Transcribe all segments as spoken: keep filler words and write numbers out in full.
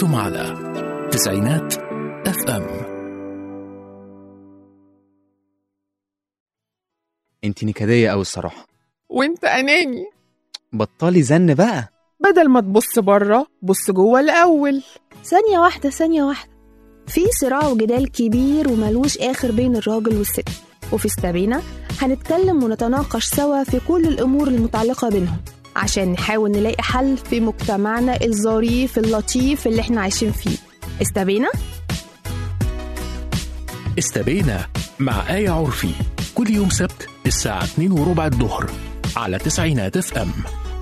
أنتم على تسعينات اف ام. انتي نكدية أوي الصراحة. وانت أناني. بطلي زن بقى. بدل ما تبص بره بص جوه الأول. ثانية واحدة ثانية واحدة، في صراع وجدال كبير وملوش آخر بين الراجل والست، وفي استبينا هنتكلم ونتناقش سوا في كل الأمور المتعلقة بينهم عشان نحاول نلاقي حل في مجتمعنا الظريف اللطيف اللي احنا عايشين فيه. استبينا؟ استبينا مع آية عرفي كل يوم سبت الساعة اتنين وربع الظهر على تسعينات اف ام.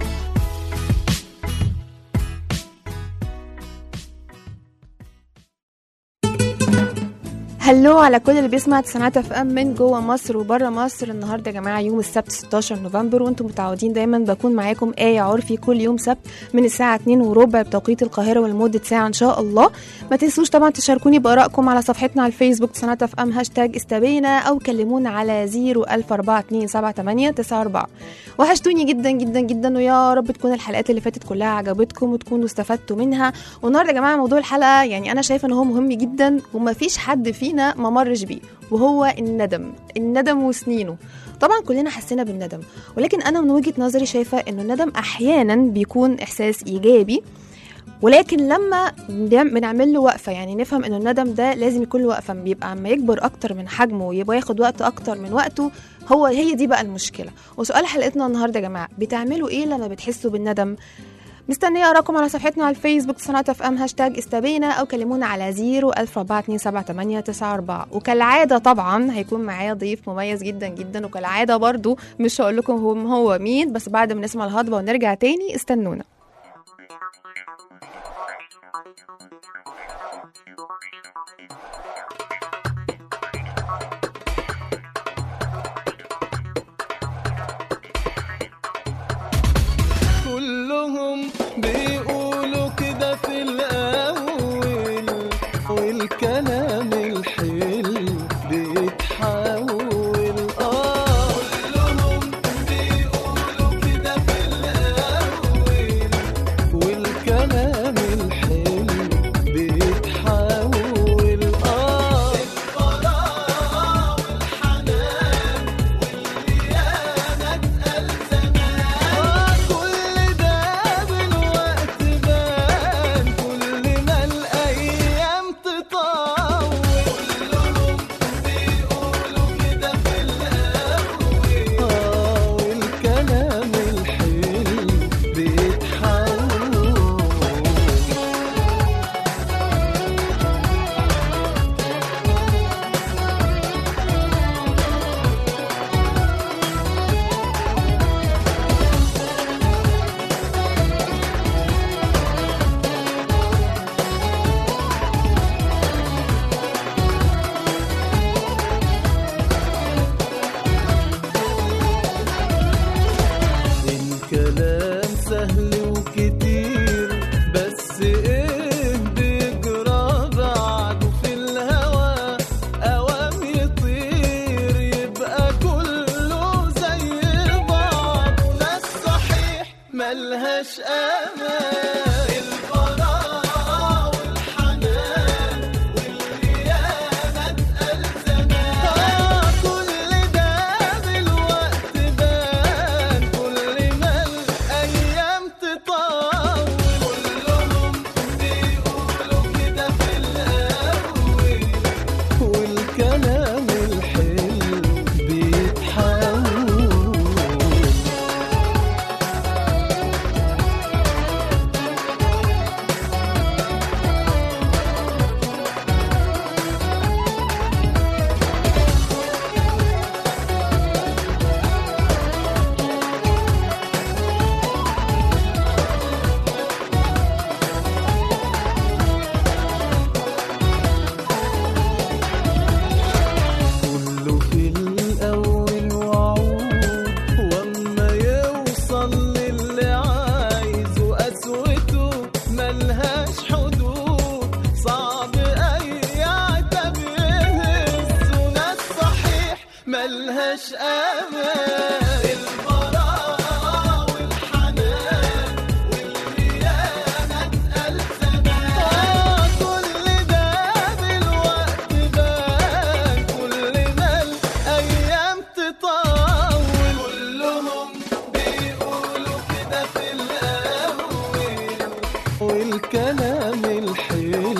هلو على كل اللي بيسمع تسعينات اف ام من جوه مصر وبره مصر. النهارده يا جماعه يوم السبت ستاشر نوفمبر، وانتم متعودين دايما بكون معاكم آية عرفي كل يوم سبت من الساعه اتنين وربع بتوقيت القاهره ولمده ساعه ان شاء الله. ما تنسوش طبعا تشاركوني بارائكم على صفحتنا على الفيسبوك تسعينات اف ام هاشتاج استبينا، او كلمونا على زيرو ألف أربعة اتنين سبعة تمانية تسعة أربعة. وحشتوني جدا جدا جدا، ويا رب تكون الحلقات اللي فاتت كلها عجبتكم وتكونوا استفدتوا منها. والنهارده يا جماعه موضوع الحلقه يعني انا شايفه ان هو مهم جدا ومفيش حد فينا ما مرش بيه، وهو الندم. الندم وسنينه. طبعا كلنا حسينا بالندم، ولكن انا من وجهة نظري شايفة انه الندم احيانا بيكون احساس ايجابي، ولكن لما بنعمل له وقفة يعني نفهم انه الندم ده لازم يكون له وقفة، بيبقى اما يكبر اكتر من حجمه ويبقى ياخد وقت اكتر من وقته، هو هي دي بقى المشكلة. وسؤال حلقتنا النهاردة يا جماعة، بتعملوا ايه لما بتحسوا بالندم؟ مستنيه اراكم على صفحتنا على الفيسبوك تسعينات اف ام هاشتاج استبينا، او كلمونا على زيرو ألف أربعة اتنين سبعة تمانية تسعة أربعة. وكالعاده طبعا هيكون معايا ضيف مميز جدا جدا، وكالعاده برضو مش هقول لكم هو هو مين، بس بعد ما نسمع الهضبه ونرجع تاني استنونا. كلهم بيقولوا كده في الأول، والكلام الحلو بيتحول. آه كلهم بيقولوا كده في الأول، والكلام الحلو بيتحول. آه الفراغ والحنان والليانة اتقل زمان. كل ده بالوقت بان، كل ما الأيام تطول. كلهم بيقولوا كده في الأول، آه والكلام الحلو بيتحول. الكلام سهل وكتير، بس ايه بيجرى بعده في الهوى؟ اوام يطير يبقى كله زي بعض، ناس صحيح ملهاش امان. الفراغ والحنان والليانة اتقل زمان. كل ده بالوقت بان، كل ما الأيام تطول. كلهم والكلام الحلو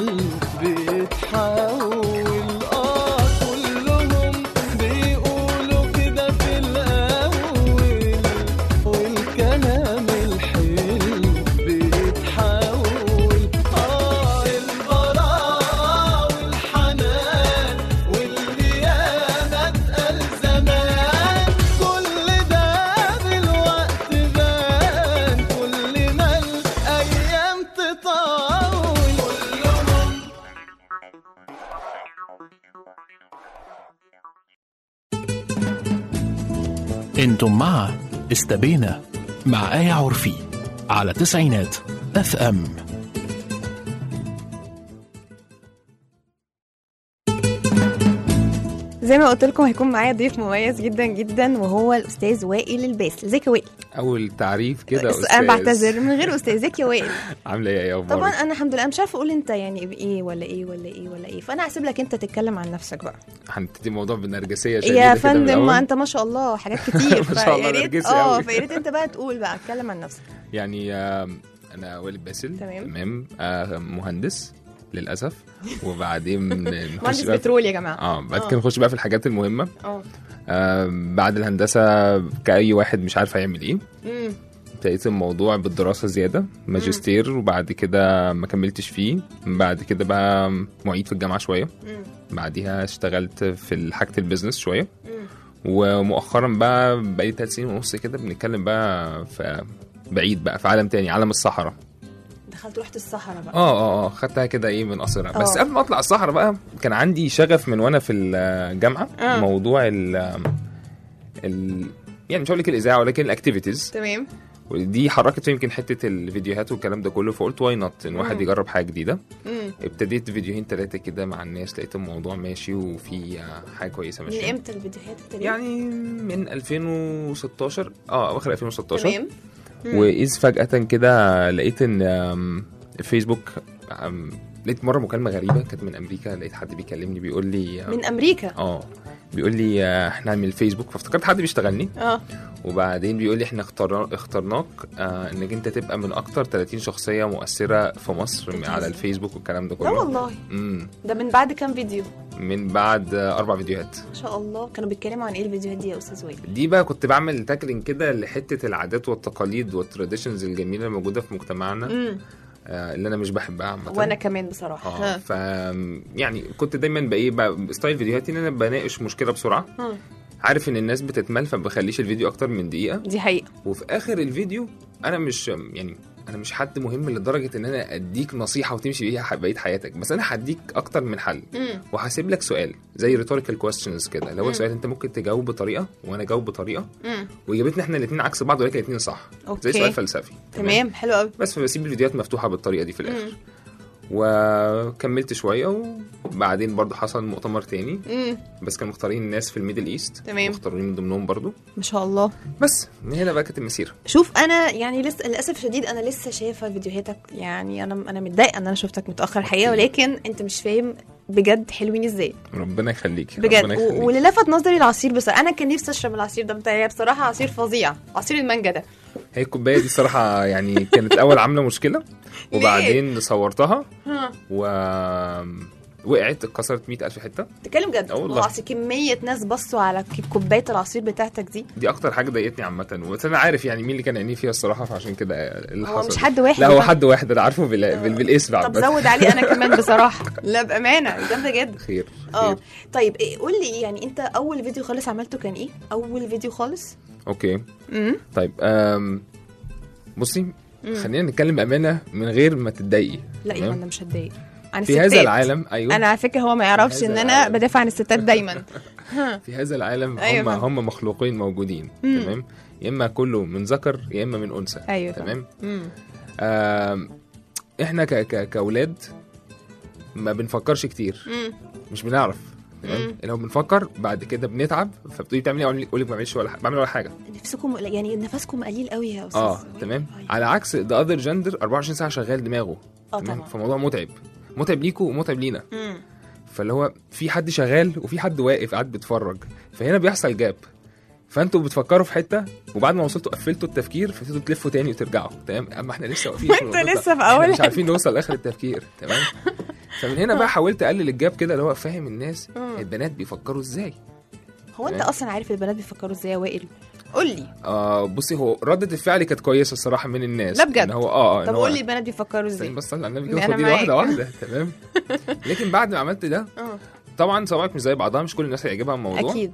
بيتحول. اه كلهم بيقولوا كده في الأول، والكلام الحلو بيتحول. اه البراءة والحنان واللي ياما اتقال زمان، كل ده بالوقت بان، كل ما الأيام تطول كلهم. انتم مع استبينا مع آية عرفي على تسعينات اف ام. زي ما قلت لكم هيكون معايا ضيف مميز جدا جدا وهو الاستاذ وائل الباسل. ازيك يا وائل؟ اول تعريف كده بس استاذ. انا بعتذر من غير استاذ. ازيك يا وائل؟ عامله ايه يا طبعا انا الحمد لله مش عارفه اقول انت يعني بايه ولا ايه ولا ايه ولا ايه، فانا هسيب لك انت تتكلم عن نفسك بقى. هنبتدي الموضوع بالنرجسيه شديده يا كده من فندم الأول. ما انت ما شاء الله حاجات كتير. ما شاء الله فيا ريت- نرجسي اه أوي. فيا ريت انت بقى تقول بقى اتكلم عن نفسك. يعني آه، انا وائل باسل. تمام. تمام. آه، مهندس للاسف. وبعدين نخش مهندس بقى في- بترول يا جماعه. اه بعد آه. كده نخش بقى في الحاجات المهمه. اه آه بعد الهندسه كأي واحد مش عارف هيعمل ايه، امم ابتديت الموضوع بالدراسه زياده ماجستير، وبعد كده ما كملتش فيه. بعد كده بقى معيد في الجامعه شويه، امم بعديها اشتغلت في حاجه البيزنس شويه، امم ومؤخرا بقى بقالي ثلاث سنين ونص كده بنتكلم بقى في بعيد بقى في عالم تاني، عالم الصحراء. دخلت رحت الصحراء بقى. اه اه اه خدتها كده ايه من قصرها. بس آه. قبل ما اطلع الصحراء بقى كان عندي شغف من وانا في الجامعه. آه. موضوع ال ال يعني مش هقول لك الاذاعه ولكن الاكتيفيتيز، تمام. ودي حركت فيه يمكن حته الفيديوهات والكلام ده كله، فقلت واي نوت ان واحد مم. يجرب حاجه جديده. امم ابتديت فيديوهين ثلاثه كده مع الناس، لقيت الموضوع ماشي وفي حاجه كويسه من ماشيه. امتى الفيديوهات ابتدت؟ يعني من ألفين وستاشر، اه اواخر ألفين وستاشر. تمام. مم. واذ فجاه كده لقيت ان آم، فيسبوك، آم، لقيت مره مكالمه غريبه كانت من امريكا، لقيت حد بيكلمني بيقول لي من امريكا. اه بيقول لي آه، احنا هنعمل فيسبوك، فافتكرت حد بيشتغلني. اه وبعدين بيقول لي احنا اختار اخترناك آه انك انت تبقى من اكتر ثلاثين شخصيه مؤثره في مصر على الفيسبوك والكلام ده لا كله. والله. امم ده من بعد كام فيديو؟ من بعد آه اربع فيديوهات. ما شاء الله. كانوا بيتكلموا عن ايه الفيديوهات دي يا استاذ وائل؟ دي بقى كنت بعمل تاكلينج كده لحته العادات والتقاليد والتراديشنز الجميله الموجوده في مجتمعنا، امم آه اللي انا مش بحبها عامه. وانا كمان بصراحه. اه ف يعني كنت دايما بايه بقى ستايل فيديوهاتي ان انا بناقش مشكله بسرعه، ها. عارف ان الناس بتتمل فما بخليش الفيديو اكتر من دقيقه، دي حقيقه. وفي اخر الفيديو انا مش يعني انا مش حد مهم لدرجه ان انا اديك نصيحه وتمشي بيها بقيه حياتك، بس انا هديك اكتر من حل، امم وهسيب لك سؤال زي ريتوريكال كويستشنز كده، اللي هو مم. سؤال انت ممكن تجاوب بطريقه وانا اجاوب بطريقه، امم واجابتنا احنا الاثنين عكس بعض ولكن الاثنين صح. أوكي. زي سؤال فلسفي. تمام. حلو قوي. بس فبسيب الفيديوهات مفتوحه بالطريقه دي في الاخر. مم. وكملت شويه، وبعدين برضو حصل مؤتمر تاني، امم بس كانوا مختارين الناس في الميدل ايست، تمام. مختارين من ضمنهم برضو. ما شاء الله. بس من هنا بقى كانت المسيره. شوف انا يعني لسه للاسف شديد انا لسه شايفه فيديوهاتك، يعني انا انا متضايقه ان انا شفتك متاخر الحقيقه، ولكن انت مش فاهم بجد حلوين ازاي ربنا يخليك بجد. ربنا يخليك. و- واللي لفت نظري العصير، بس انا كان نفسي اشرب العصير ده بتاعي بصراحه، عصير فظيع، عصير المانجا ده. هي الكوبايه دي الصراحه يعني كانت اول عامله مشكله، وبعدين صورتها ها و وقعت اتكسرت مئة ألف حته. تتكلم جد آه والله. والله. كميه ناس بصوا على ك- كوبايه العصير بتاعتك دي. دي اكتر حاجه ضايقتني عامه، بس انا عارف يعني مين اللي كان عينيه فيها الصراحه، فعشان كده اللي هو حصل. مش حد واحد. لا هو طب- حد واحد انا عارفه بال... بال... بالاسم طب عامة. زود عليه انا كمان بصراحه. لا بامانه جامده جدا. خير اه خير. طيب إيه قول لي يعني انت اول فيديو خالص عملته كان ايه؟ اول فيديو خالص؟ اوكي امم طيب أم... بصي خلينا نتكلم بامانه من غير ما تتضايقي. لا يا تمام؟ انا مش هتضايق عن في الستات. هذا العالم ايوه انا على فكره هو ما يعرفش في ان هذا انا العالم. بدافع عن الستات دايما. في هذا العالم أيوة هم فاهم. هم مخلوقين موجودين. مم. تمام، يا اما كله من ذكر يا اما من انثى. ايوه تمام. امم آم، احنا ك ك كاولاد ما بنفكرش كتير، امم مش بنعرف. تمام، مم. لو بنفكر بعد كده بنتعب، فبتقولي بتعملي ايه؟ اقول لك ما بعملش ولا حاجه، بعمل ولا حاجه. نفسكم يعني نفسكم قليل قوي يا استاذ. اه تمام. على عكس ذا اذر جندر أربعة وعشرين ساعه شغال دماغه. اه تمام؟ طبعا. فموضوع متعب، متعب ليكوا ومتعب لينا. امم فاللي هو في حد شغال وفي حد واقف قاعد بيتفرج، فهنا بيحصل جاب. فانتوا بتفكروا في حته وبعد ما وصلتوا قفلتوا التفكير فتبتدوا تلفوا تاني وترجعوا. تمام، اما احنا لسه واقفين وانت لسه في اول مش عارفين نوصل لاخر التفكير. تمام. فمن هنا بقى حاولت اقلل الجاب كده اللي هو فاهم الناس البنات بيفكروا ازاي. هو انت اصلا عارف البنات بيفكروا ازاي يا وائل؟ قول لي. اه بصي، هو ردة الفعل كانت كويسه الصراحه من الناس. لا بجد؟ إن هو اه طب قول لي البنات بيفكروا ازاي؟ بس صلي على النبي أنا كده، خدي معاك. واحده واحده. تمام. لكن بعد ما عملت ده اه طبعا صوابعك مش زي بعضها، مش كل الناس هيعجبها الموضوع اكيد.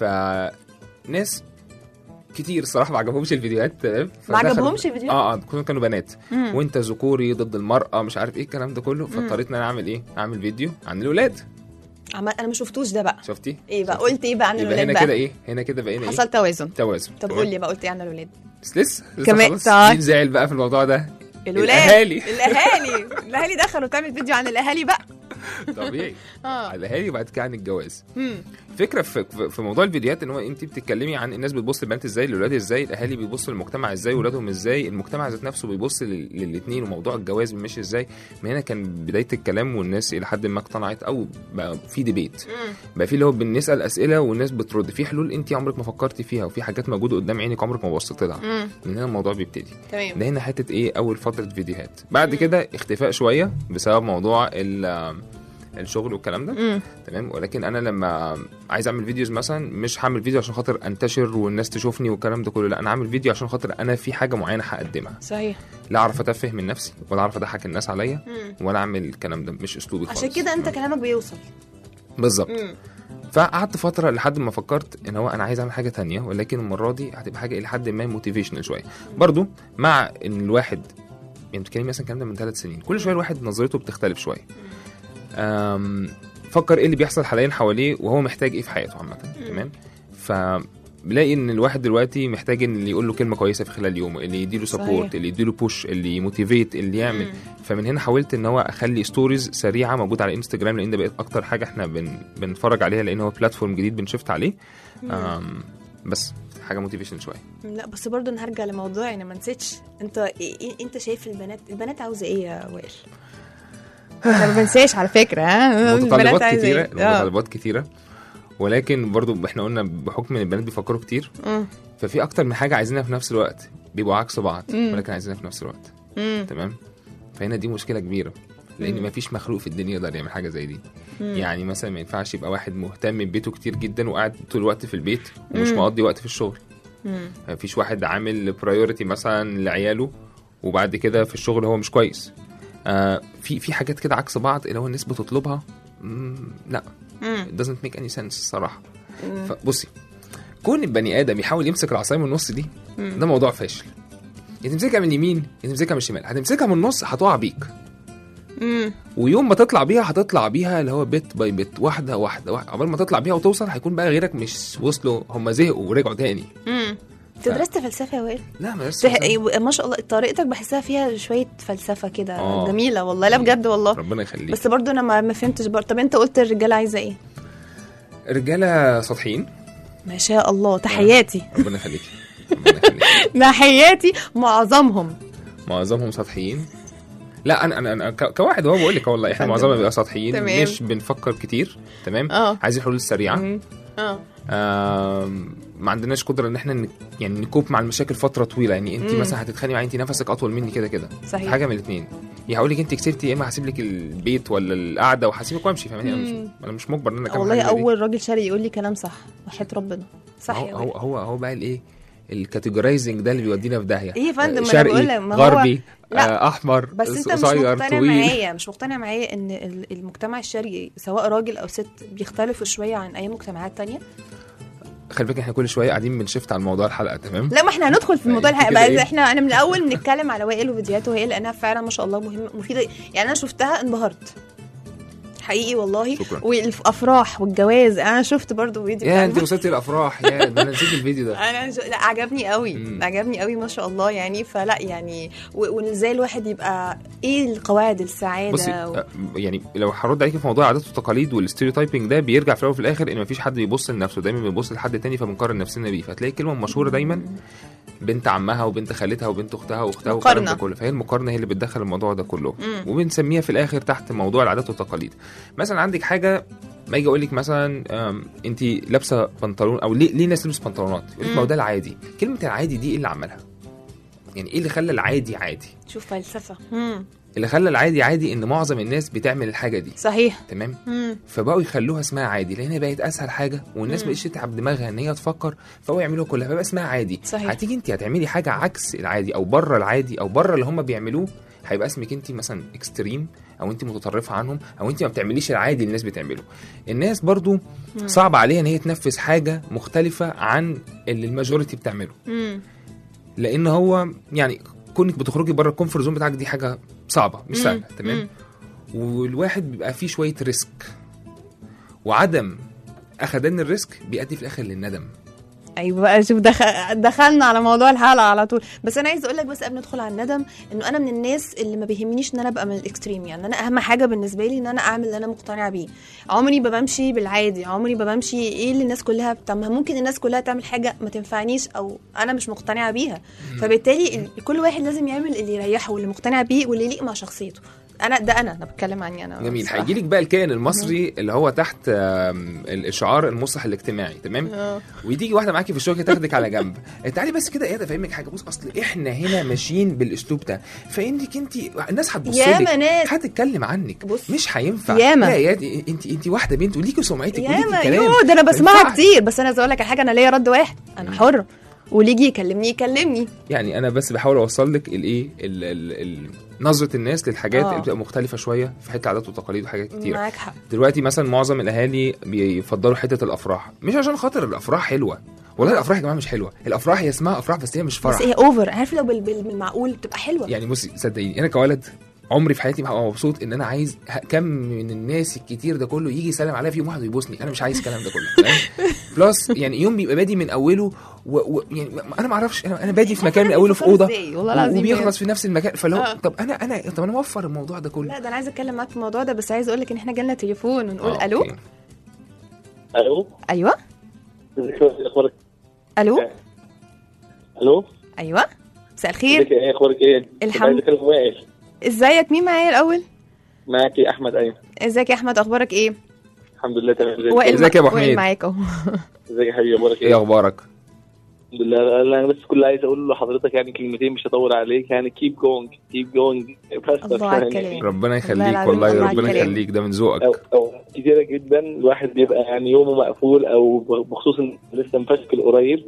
فناس كتير الصراحه ما عجبهمش الفيديوهات. تمام. ما فدخل- عجبهمش الفيديو؟ اه اه كلهم كانوا بنات. مم. وانت ذكوري ضد المراه مش عارف ايه الكلام ده كله. فاضطريت ان انا اعمل ايه، اعمل فيديو عن الاولاد. عمال انا ما شفتوش ده بقى. شفتي ايه بقى؟ شفتي؟ قلت ايه بقى عن يبقى الولاد هنا بقى؟ كده ايه، هنا كده بقينا ايه، حصل توازن. توازن. طب تمام؟ قول لي بقى قلت ايه عن الولاد؟ بس لسه لسه كمان- خلاص. طيب. مين زعل بقى في الموضوع ده؟ الولاد. الاهالي. الاهالي الاهالي دخلوا تعمل فيديو عن الاهالي بقى. طبيعي. اه على الاهالي وبعد كده عن الجواز. امم فكره في في موضوع الفيديوهات ان هو انت بتتكلمي عن الناس بتبص للبنات ازاي، الاولاد ازاي، الاهالي بيبصوا للمجتمع ازاي، واولادهم ازاي، المجتمع ذات نفسه بيبص للاثنين، وموضوع الجواز ماشي ازاي. من هنا كان بدايه الكلام والناس الى حد ما اقتنعت او بقى في ديبيت. بقى في اللي هو بنسال اسئله والناس بترد في حلول انت عمرك ما فكرتي فيها، وفي حاجات موجوده قدام عينك عمرك ما بصيت لها. امم من هنا الموضوع بيبتدي. تمام. ده هنا حته ايه، اول فتره فيديوهات. بعد كده اختفاء شويه بسبب موضوع ال الشغل والكلام ده. امم تمام. ولكن انا لما عايز اعمل فيديوز مثلا مش هعمل فيديو عشان خاطر انتشر والناس تشوفني والكلام ده كله، لا انا هعمل فيديو عشان خاطر انا في حاجه معينه هقدمها. صحيح. لا اعرف اتفه من نفسي ولا اعرف اضحك الناس عليا مم. ولا اعمل الكلام ده، مش اسلوبي خالص. عشان كده انت تمام؟ كلامك بيوصل. بالظبط. امم فقعدت فتره لحد ما فكرت ان هو انا عايز اعمل حاجه تانية، ولكن المره دي هتبقى حاجه الى حد ما موتيفيشنال شويه برضو، مع ان الواحد يعني بتتكلمي مثلا الكلام ده من ثلاث سنين، كل شويه الواحد نظرته بتختلف شويه. أم فكر ايه اللي بيحصل حاليا حواليه وهو محتاج ايه في حياته عامه. تمام. فبلاقي ان الواحد دلوقتي محتاج ان اللي يقول له كلمه كويسه في خلال يومه، اللي يديله سبورت، صحيح. اللي يديله بوش، اللي يموتيفيت، اللي يعمل. مم. فمن هنا حاولت ان هو اخلي ستوريز سريعه موجوده على انستجرام، لان ده بقت اكتر حاجه احنا بن بنتفرج عليها، لان هو بلاتفورم جديد بنشفت عليه. أم بس حاجه موتيفيشن شويه. لا بس برضه انا هرجع لموضوع انا ما نسيتش. انت إيه إيه انت شايف البنات البنات عاوزه ايه يا وائل؟ انا ما بنساش على فكره. ها متطلبات كتيره، آه. متطلبات كتيره، ولكن برضو احنا قلنا بحكم ان البنات بيفكروا كتير، مم. ففي اكتر من حاجه عايزينها في نفس الوقت، بيبقوا عكس بعض مم. ولكن عايزينها في نفس الوقت. مم. تمام. فهنا دي مشكله كبيره، لان مم. مفيش مخلوق في الدنيا يقدر يعمل حاجه زي دي. مم. يعني مثلا ما ينفعش يبقى واحد مهتم ببيته كتير جدا وقاعد طول الوقت في البيت ومش مم. مقضي وقت في الشغل. مم. مفيش واحد عامل برايورتي مثلا لعياله وبعد كده في الشغل هو مش كويس. آه في في حاجات كده عكس بعض اللي هو الناس بتطلبها. مم لا مم. it doesn't make any sense الصراحه. مم. فبصي، كون البني ادم يحاول يمسك العصايه من النص دي، مم. ده موضوع فاشل. يا تمسكها من اليمين يا تمسكها من الشمال. هتمسكها من النص هتقع بيك، مم. ويوم ما تطلع بيها هتطلع بيها اللي هو بيت باي بيت، واحده واحده واحده، قبل ما تطلع بيها وتوصل هيكون بقى غيرك مش وصلوا، هم زهقوا ورجعوا تاني. مم. انت درست فلسفه يا وائل؟ لا ما بس تح... ما شاء الله طريقتك بحسها فيها شويه فلسفه كده. آه. جميله والله. لا بجد والله. ربنا يخليك. بس برضو انا ما ما فهمتش برضه. طب انت قلت الرجاله عايزه ايه؟ رجاله سطحيين. ما شاء الله. تحياتي. ربنا يخليك. ربنا يخليك. تحياتي. معظمهم معظمهم سطحيين. لا انا انا, أنا ك- كواحد هو بقول لك والله احنا معظمنا بيبقى سطحيين. تمام. مش بنفكر كتير. تمام. اه عايزين حلول سريعه. مم. اه آم، ما عندناش قدره ان احنا ن- يعني نكوب مع المشاكل فتره طويله. يعني انت مم. مثلا هتتخانقي معايا انت نفسك اطول مني كده كده. صحيح. حاجه من الاثنين، يا هقول لك انت كسبتي يا اما هسيب لك البيت ولا القعده وهسيبك وامشي. فاهماني؟ انا مم. مش انا مش مجبر ان انا اكمل والله حاجة زي دي. اول راجل شرقي يقول لي كلام صح وحياة ربنا. صح هو يا هو وائل. هو, هو بقى الايه الكاتيجورايزنج ده اللي بيودينا في داهيه. ايه يا فندم، ما أنا شرقي بقول لك، ما هو- غربي لا. آه احمر بس انت مش قصير مقتنع طويل. معايا مش مقتنع معايا ان ال- المجتمع الشرقي سواء راجل او ست بيختلفوا شويه عن اي مجتمعات تانية. خلي بالك احنا كل شويه قاعدين بنشفت على موضوع الحلقه. تمام. لا ما احنا هندخل في الموضوع انت الحقيقي كده بقى. ايه؟ احنا انا من الاول بنتكلم على وائل وفيديوهاته وهي لانها فعلا ما شاء الله مهمه مفيده. يعني انا شفتها انبهرت حقيقي والله. شكرا. والافراح والجواز انا شفت برضو فيديو يا بتاع انت وصلتي الافراح يا ده انا نسيت الفيديو ده. انا ج... لا عجبني قوي. مم. عجبني قوي ما شاء الله يعني. فلا يعني و- وازاي الواحد يبقى ايه القواعد السعاده بصي و... آه، يعني لو هرد عليكي في موضوع العادات والتقاليد والستيريوتايبنج ده، بيرجع في الاول وفي الاخر ان مفيش حد بيبص لنفسه، دايما بيبص لحد تاني فبنقارن نفسنا بيه. فتلاقي الكلمه المشهوره دايما بنت عمها وبنت خالتها وبنت اختها واختها والكلام مقارنة. ده كله. فهي المقارنه هي اللي بتدخل الموضوع ده كله. مم. وبنسميها في الاخر تحت موضوع العادات والتقاليد. مثلا عندك حاجه ما يجي اقول لك مثلا انت لابسه بنطلون، او ليه ليه الناس تلبس بنطلونات، يقول لك ما هو ده العادي. كلمه العادي دي ايه اللي عملها؟ يعني ايه اللي خلى العادي عادي؟ شوف فلسفه. مم. اللي خلى العادي عادي ان معظم الناس بتعمل الحاجه دي. صحيح. تمام. مم. فبقوا يخلوها اسمها عادي لان هي بقت اسهل حاجه، والناس مم. بقتش تتعب دماغها ان هي تفكر، فهو يعملوها كلها فبقى اسمها عادي. صحيح. هتيجي انت هتعملي حاجه عكس العادي او بره العادي او بره اللي هم بيعملوه، هيبقى اسمك انت مثلا اكستريم، او انت متطرفه عنهم، او انت ما بتعمليش العادي اللي الناس بتعمله. الناس برضو مم. صعب عليها ان هي تنفذ حاجه مختلفه عن اللي الماجوريتي بتعمله. مم. لان هو يعني كونك بتخرجي بره الكومفورت زون بتاعك دي حاجه صعبه مش مم. سهله. تمام. مم. والواحد بيبقى فيه شويه ريسك، وعدم اخدان الريسك بيؤدي في الاخر للندم. ايوه بقى، شوف دخل... دخلنا على موضوع الحلقه على طول. بس انا عايز اقول لك بس قبل ندخل على الندم، انه انا من الناس اللي ما بيهمنيش ان انا ابقى من الاكستريم. يعني انا اهم حاجه بالنسبه لي ان انا اعمل اللي انا مقتنعه بيه. عمري ما بمشي بالعادي، عمري ما بمشي ايه اللي الناس كلها بتعمل. ممكن الناس كلها تعمل حاجه ما تنفعنيش او انا مش مقتنعه بيها، فبالتالي ال- كل واحد لازم يعمل اللي يريحه واللي مقتنع بيه واللي يليق مع شخصيته. انا ده انا انا بتكلم عني انا. جميل. بصراحة. هيجي لك بقى الكائن المصري اللي هو تحت آم، الاشعار المصلح الاجتماعي. تمام. آه. وتيجي واحده معاكي في الشغل تاخدك على جنب، تعالي بس كده ايه ده فاهمك حاجه. بص اصل احنا هنا ماشيين بالاسلوب ده، فانك انت الناس هتبص ياما لك ناس. هتتكلم عنك، بص. مش هينفع. ياما. لا يا دي انت انت واحده بنت وليكي سمعتك وليكي ياما كلام. يو ده انا ما بسمعها ينفعش. كتير. بس انا عايز اقول لك على حاجه، انا ليا رد واحد، انا حره، واللي يجي يكلمني يكلمني. يعني انا بس بحاول اوصل لك الايه ال- ال- ال- نظره الناس للحاجات آه. اللي بتبقى مختلفه شويه في حته عادات وتقاليد وحاجات كتير. معاك حق. دلوقتي مثلا معظم الاهالي بيفضلوا حته الافراح، مش عشان خاطر الافراح حلوه، والله الافراح يا جماعه مش حلوه. الافراح هي اسمها افراح بس هي مش فرح. بس هي اوفر، عارف لو بال- بال- بالمعقول بتبقى حلوه. يعني بصي صدقيني انا كولد عمري في حياتي ما هبقى مبسوط ان انا عايز ه- كم من الناس الكتير ده كله يجي يسلم عليا في يوم واحد ويبوسني. انا مش عايز الكلام ده كله. فاهم؟ بلس يعني يوم بيبقى بادي من اوله و... و... يعني انا ما اعرفش، انا انا بادي في مكان من اوله في اوضه والله العظيم وبيخلص في نفس المكان. فلو آه. طب انا انا طب انا موفر الموضوع ده كله. لا ده انا عايزه اتكلم معاك في الموضوع ده، بس عايز اقول لك ان احنا جالنا تليفون ونقول آه، الو. أوكي. الو ايوه ازيك يا اخبارك؟ الو الو ايوه مساء الخير. ازيك ايه اخبارك ايه؟ الحمد- عايز اكلم وائل. ازيك؟ مين معايا الاول؟ معاكي احمد. ايوه ازيك يا احمد، اخبارك ايه؟ الحمد لله تمام. ازيك وائل ازيك يا أبو وائل حميد؟ معاك اهو. ازيك يا حبيبي اخبارك ايه ايه؟ اخبارك؟ الحمد لله. انا بس كل اللي عايز اقول لحضرتك يعني كلمتين مش هطول عليك، يعني كيب جوينج كيب جوينج بس. الله على يعني الكلام. ربنا يخليك العظيم والله، الله على ربنا الكلام. يخليك، ده من أو, ذوقك. او كتيره جدا الواحد بيبقى يعني يومه مقفول، او بخصوص ان لسه مفشكل قريب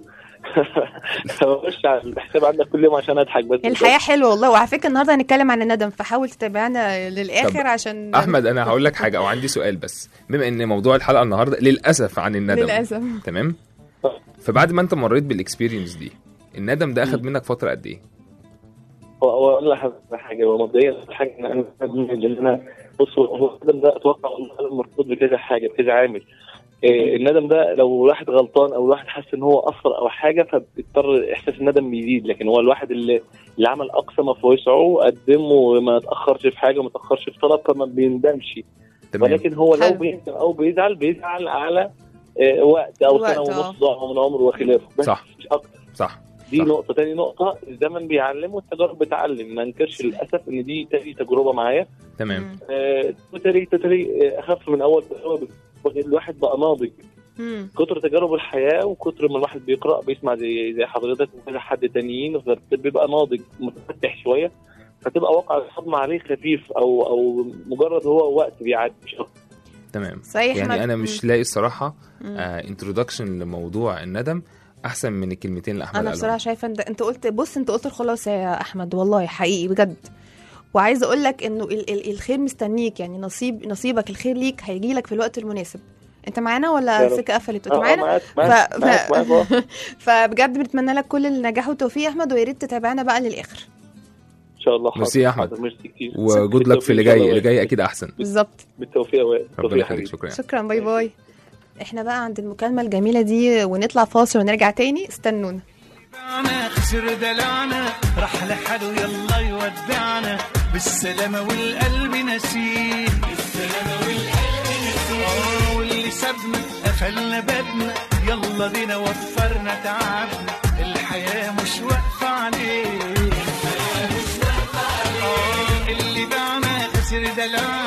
فبخش على الحساب عندك كل يوم عشان اضحك بس. الحياه حلوه والله. وعلى فكره النهارده هنتكلم عن الندم، فحاول تتابعنا طب للاخر عشان احمد انا هقول لك حاجه او عندي سؤال، بس بما ان موضوع الحلقه النهارده للاسف عن الندم. للاسف. تمام. فبعد ما انت مريت بالاكسبيرينس دي، الندم ده اخد منك فتره قد ايه؟ هو هو اقول لك حاجه، هو مبدئيا حاجه ان انا ان انا بص هو الندم ده اتوقع والله مرتبط بكذا حاجه بكذا عامل. إيه الندم ده لو الواحد غلطان او الواحد حس ان هو قصر او حاجه فبيضطر احساس الندم بيزيد، لكن هو الواحد اللي اللي عمل اقصى ما في وسعه قدم وما تاخرش في حاجه وما تاخرش في طلب فما بيندمش. تمام. ولكن هو لو حلو. بيندم او بيزعل بيزعل على إيه وقت او وقت، سنه آه. ونص ضاع من عمره وخلافه بس صح. مش اكتر. صح. دي صح. نقطة. تاني نقطة الزمن بيعلم والتجارب بتعلم، ما انكرش للأسف إن دي تاني تجربة معايا. تمام. آه، تتري تتري آه، أخف من أول تجربة. الواحد بقى ناضج، مم. كتر تجارب الحياة وكتر ما الواحد بيقرأ بيسمع زي زي حضرتك وكذا حد تانيين، بيبقى ناضج متفتح شوية، فتبقى واقع الصدمة عليه خفيف أو أو مجرد هو وقت بيعدي مش أكتر. تمام. صحيح. يعني انا مش لاقي الصراحه مم. انترودكشن لموضوع الندم احسن من الكلمتين اللي احمد انا قالهم. بصراحه شايفه انت انت قلت، بص انت قلت الخلاصه يا احمد والله حقيقي بجد. وعايزه اقول لك انه ال- ال- الخير مستنيك، يعني نصيب نصيبك الخير ليك هيجي لك في الوقت المناسب. انت معانا ولا يا رب. السكه قفلت؟ آه، انت معانا؟ معاك ف... معاك ف... معاك معاك آه. فبجد بنتمنى لك كل النجاح والتوفيق يا احمد، ويا ريت تتابعنا بقى للاخر. إن شاء الله. ميرسي يا أحمد. حاضر، ميرسي كتير. وجود لك في اللي جاي، اللي جاي اكيد احسن. بالظبط. بالتوفيق يا وائل. ربنا يخليك. شكرا. شكرا، باي باي. احنا بقى عند المكالمه الجميله دي ونطلع فاصل ونرجع تاني، استنونا. دلعنا خسر دلعنا راح لحاله يلا يودعنا بالسلامة والقلب نسيه بالسلامة والقلب نسيه واللي سابنا قفلنا بابنا يلا بينا وفرنا تعبنا الحياة مش واقفة عليه الحياة مش واقفة عليه اللي باعنا خسر دلعنا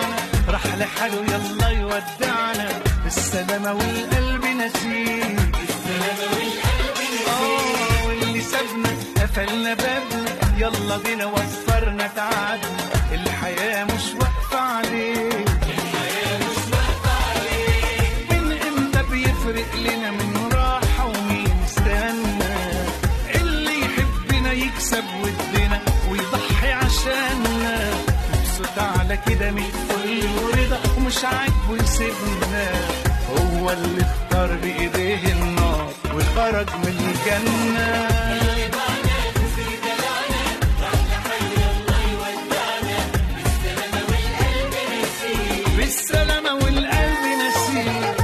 راح لحاله يلا يودعنا بالسلامة والقلب نسيه بالسلامة والقلب نسيه واللي سابنا قفلنا بابنا يلا بينا وفرنا تعبنا الحياة مش واقفة عليه الحياة مش واقفة عليه من امتى بيفرق لنا من راحة ومين استنى اللي يحبنا يكسب ودنا ويضحي عشاننا مبسوط على كده من كل ورضا ومش عاجبه يسيبنا هو اللي اختار بإيديه النار وخرج من الجنة بالسلامة والقلب نسيه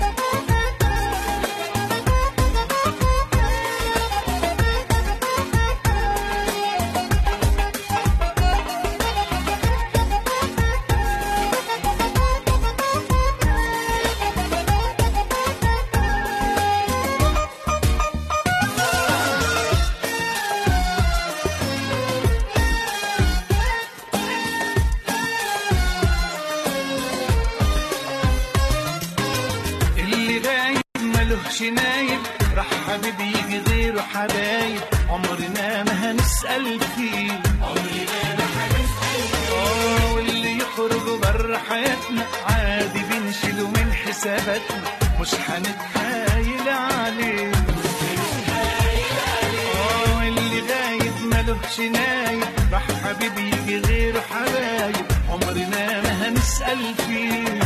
نايب راح حبيبي يجي غيره حبايب عمرنا ما هنسأل فيه عمرنا ما هنسأل فيه واللي يخرج بره حياتنا عادي بنشيله من حساباتنا مش هنتحايل عليه اه اللي غايب ملوش نايب راح حبيبي يجي غيره حبايب عمرنا ما هنسأل فيه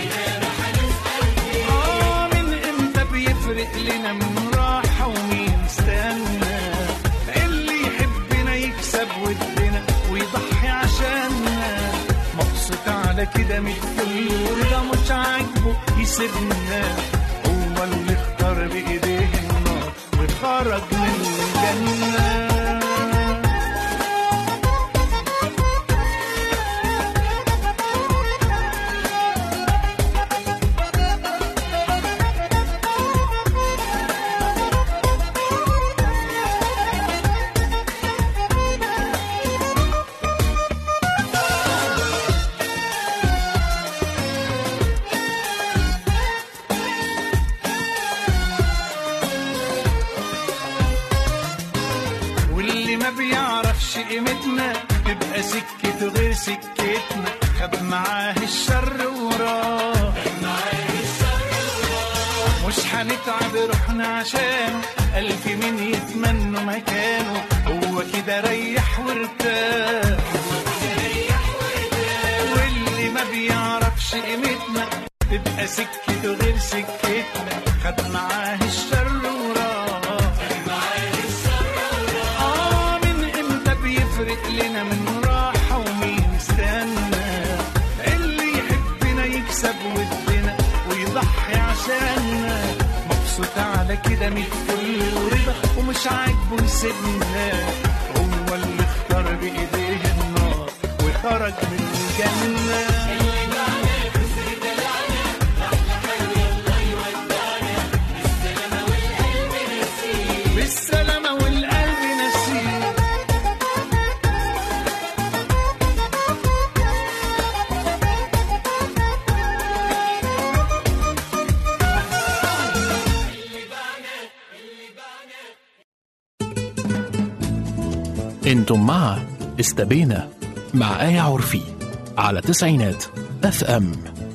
يفرق لنا من راحة ومين استنى اللي يحبنا يكسب ودنا ويضحي عشاننا مبسوط على كده من كل ورضا مش عاجبه يسيبنا هو اللي اختار بإيديه النار وخرج من الجنة قيمتنا تبقى سكته غير سكتنا خد معاه الشر وراه مش هنتعب روحنا عشان ألف مين يتمنوا مكانه هو كده ريح وارتاح واللي ما بيعرفش قيمتنا تبقى سكته غير سكتنا خد معاه الشر يفرق لنا من راحة ومين استنى اللي يحبنا يكسب ودنا ويضحي عشاننا مبسوط على كده من كل ورضا ومش عاجبه يسيبنا هو اللي اختار بإيديه النار وخرج من الجنة بالسلامة والقلب نسيه انتم مع استبينا مع آية عرفي على تسعينات اف ام.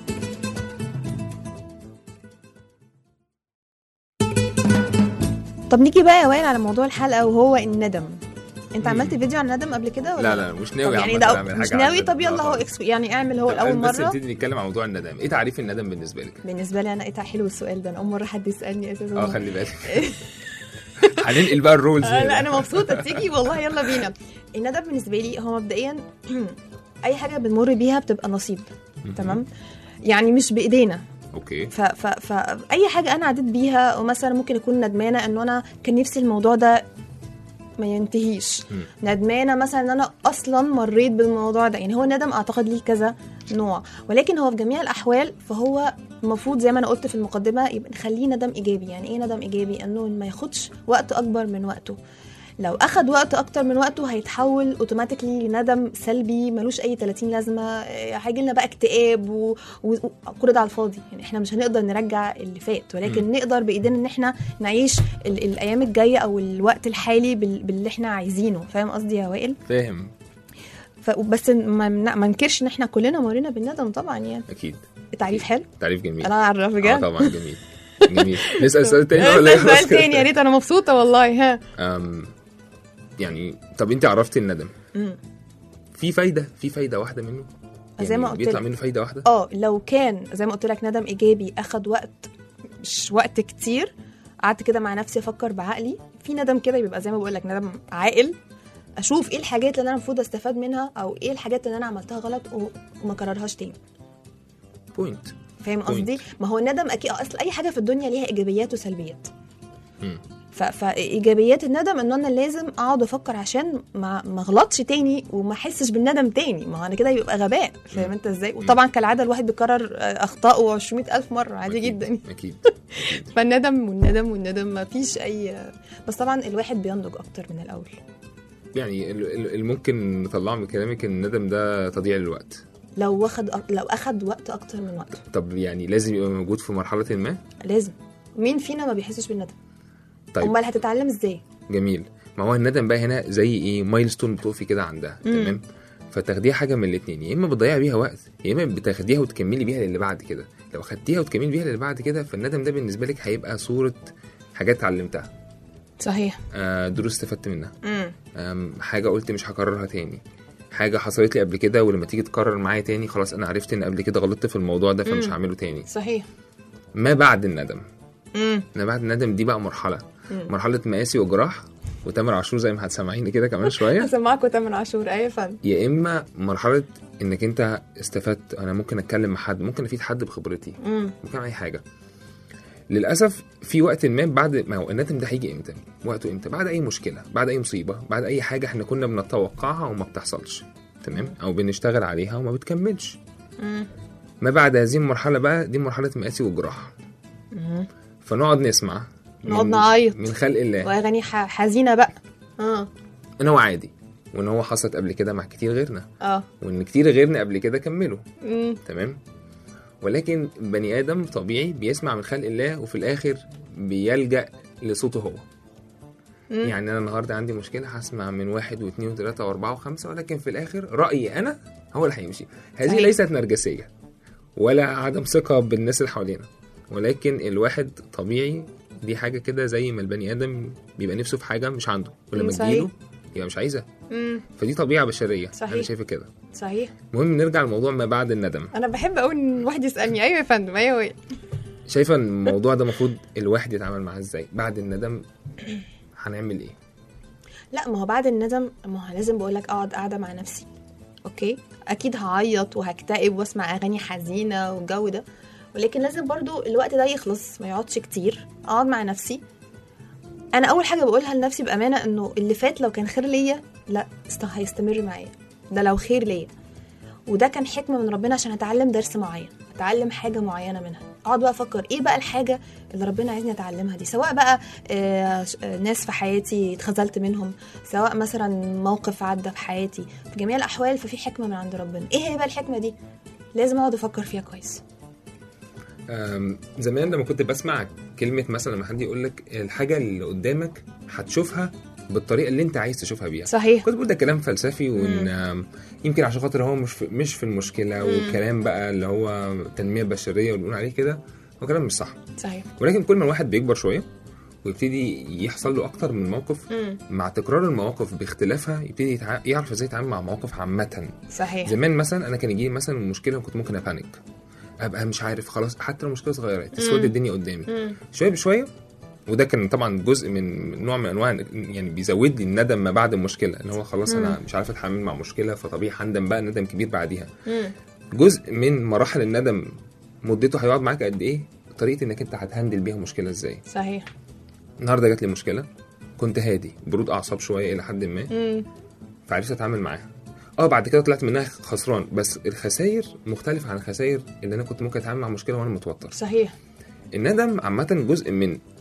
طب نيجي بقى يا وائل على موضوع الحلقه وهو الندم. انت عملت فيديو عن الندم قبل كده ولا لا لا مش ناوي يعني ده اعمل حاجه مش ناوي. طب يلا هو اكس يعني اعمل هو الاول مره. بس نبتدي نتكلم عن موضوع الندم. ايه تعريف الندم بالنسبه لك؟ بالنسبه لي انا ايه حلو السؤال ده، انا اول مره حد يسالني اساسا. اه خلي بالك هننقل بقى الرولز. لا انا مبسوطه تيجي والله يلا بينا. الندم بالنسبه لي هو مبدئيا اي حاجه بنمر بيها بتبقى نصيب، تمام؟ يعني مش بايدينا. اوكي. ف ف ف اي حاجه انا عديت بيها ومثلا ممكن اكون ندمانه انه انا كان نفسي الموضوع ده ما ينتهيش، م. ندمانه مثلا ان انا اصلا مريت بالموضوع ده. يعني هو الندم اعتقد ليه كذا نوع، ولكن هو في جميع الاحوال فهو المفروض زي ما انا قلت في المقدمه يبقى نخليه ندم ايجابي. يعني ايه ندم ايجابي؟ انه ما ياخدش وقت اكبر من وقته. لو اخد وقت اكتر من وقته هيتحول اوتوماتيكلي لندم سلبي ملوش اي ثلاثين لازمه، هيجي لنا بقى اكتئاب و... و... وكل ده على الفاضي. يعني احنا مش هنقدر نرجع اللي فات، ولكن م. نقدر بايدينا ان احنا نعيش ال... الايام الجايه او الوقت الحالي بال... باللي احنا عايزينه. فاهم قصدي يا وائل؟ فاهم. ف... بس ما ما ننكرش ان احنا كلنا مرينا بالندم طبعا. يعني اكيد. تعريف حلو، تعريف جميل. انا اعرف بجد. اه طبعا جميل جميل. نسال سؤال تاني ولا ايه؟ سؤال تاني يا ريت، انا مبسوطه والله. ها أم يعني طب انت عرفتي الندم مم. في فايده في فايده واحده منه؟ يعني زي ما قلت بيطلع لك. منه فايده واحده؟ اه لو كان زي ما قلت لك ندم ايجابي اخد وقت، مش وقت كتير، قعدت كده مع نفسي افكر بعقلي. في ندم كده بيبقى زي ما بقول لك ندم عاقل، اشوف ايه الحاجات اللي انا المفروض استفاد منها او ايه الحاجات اللي انا عملتها غلط وما كررهاش تاني. بوينت. فاهم قصدي؟ ما هو الندم اكيد اصل اي حاجه في الدنيا ليها ايجابيات وسلبيات. امم فايجابيات الندم ان انا لازم اقعد افكر عشان ما ما اغلطش تاني وما احسش بالندم تاني. ما هو انا كده يبقى غباء. فاهم انت ازاي؟ وطبعا كالعاده الواحد بيكرر اخطائه عشرمية الف مره عادي أكيد. جدا. اكيد. فالندم والندم والندم ما فيش اي، بس طبعا الواحد بينضج اكتر من الاول. يعني اللي ممكن نطلعه من كلامك ان الندم ده تضييع الوقت. لو واخد لو اخد وقت اكتر من وقت. طب يعني لازم يبقى موجود في مرحله ما؟ لازم. مين فينا ما بيحسش بالندم؟ طيب امال هتتعلم ازاي؟ جميل. ما هو الندم بقى هنا زي ايه، مايلستون بتقفي كده عندها. مم. تمام. فتاخديها حاجه من الاثنين، يا اما بتضيعي بيها وقت يا اما بتاخديها وتكملي بيها للي بعد كده. لو خدتيها وتكملي بيها للي بعد كده فالندم ده بالنسبه لك هيبقى صوره حاجات اتعلمتها. صحيح. آه دروس استفدت منها. امم حاجه قلت مش هكررها تاني. حاجه حصلت لي قبل كده ولما تيجي تكرر معايا تاني خلاص انا عرفت ان قبل كده غلطت في الموضوع ده فمش هعمله تاني. صحيح. ما بعد الندم. امم ما بعد الندم دي بقى مرحله مم. مرحله مقاسي وجراح وتامر عاشور زي ما هتسمعيني كده كمان شويه. هسمعكوا تامر عاشور. اي فن. يا اما مرحله انك انت استفدت، انا ممكن اتكلم مع حد، ممكن افيد حد بخبرتي، مم. ممكن اي حاجه. للاسف في وقت ما بعد ما هو الندم ده هيجي امتى؟ وقته امتى؟ بعد اي مشكله، بعد اي مصيبه، بعد اي حاجه احنا كنا بنتوقعها وما بتحصلش. تمام. او بنشتغل عليها وما بتكملش. مم. ما بعد هذه المرحله بقى دي مرحله مقاسي وجراح. مم. فنقعد نسمع، نقعد نعيط من خلق الله واغاني حزينه بقى. اه ان هو عادي وان هو حصلت قبل كده مع كتير غيرنا. اه وان كتير غيرنا قبل كده كملوا. مم. تمام. ولكن بني ادم طبيعي بيسمع من خلق الله وفي الاخر بيلجأ لصوته هو. مم. يعني انا النهارده عندي مشكله هسمع من واحد واثنين وثلاثه واربعه وخمسه ولكن في الاخر رايي انا هو اللي هيمشي. هذه صحيح. ليست نرجسيه ولا عدم ثقه بالناس اللي حوالينا، ولكن الواحد طبيعي دي حاجه كده زي ما البني ادم بيبقى نفسه في حاجه مش عنده ولما تجيله يبقى مش عايزها. فدي طبيعه بشريه. صحيح. انا شايفه كده. صحيح. المهم نرجع لموضوع ما بعد الندم. انا بحب قوي ان واحد يسالني ايوه يا فندم ايوه. شايفه الموضوع ده المفروض الواحد يتعامل معاه ازاي بعد الندم؟ هنعمل ايه؟ لا ما هو بعد الندم ما هو لازم بقول لك اقعد قاعده مع نفسي. اوكي اكيد هعيط وهكتئب واسمع اغاني حزينه والجو ده، ولكن لازم برضو الوقت ده يخلص ما يقعدش كتير. اقعد مع نفسي. انا اول حاجه بقولها لنفسي بامانه انه اللي فات لو كان خير ليا لا هيستمر معايا، ده لو خير ليا وده كان حكمه من ربنا عشان اتعلم درس معين، اتعلم حاجه معينه منها. اقعد بقى افكر ايه بقى الحاجه اللي ربنا عايزني اتعلمها دي، سواء بقى آه ناس في حياتي اتخذلت منهم، سواء مثلا موقف عدى في حياتي، في جميع الاحوال ففي حكمه من عند ربنا. ايه هي بقى الحكمه دي؟ لازم اقعد افكر فيها كويس. زمان لما كنت بسمع كلمه مثلا لما حد يقول لك الحاجه اللي قدامك هتشوفها بالطريقه اللي انت عايز تشوفها بيها. صحيح. كنت بقول ده كلام فلسفي وان يمكن عشان خاطر هو مش في مش في المشكله، والكلام بقى اللي هو تنميه بشريه ونقول عليه كده هو كلام مش صح. صحيح. ولكن كل ما الواحد بيكبر شويه ويبتدي يحصل له اكتر من موقف، مم. مع تكرار المواقف باختلافها يبتدي يتع... يعرف ازاي يتعامل مع مواقف عامه. صحيح. زمان مثلا انا كان يجي مثلا مشكله وكنت ممكن ابانيك، ابقى مش عارف خلاص حتى لو مشكله صغيره تسود الدنيا قدامي. مم. شويه بشويه، وده كان طبعا جزء من نوع من انواع يعني بيزود لي الندم ما بعد المشكله، ان هو خلاص مم. انا مش عارف اتعامل مع مشكله فطبيعي هندم بقى ندم كبير بعديها. مم. جزء من مراحل الندم مدته هيقعد معاك قد ايه، طريقه انك انت هتهندل بيها مشكله ازاي. صحيح. النهارده جات لي مشكله كنت هادي برود اعصاب شويه الى حد ما، فعرفت اتعامل معاها. اه بعد كده طلعت منها خسران، بس الخسائر مختلفه عن الخسائر اللي انا كنت ممكن اتعامل مع مشكله وانا متوتر. صحيح. الندم عامه جزء من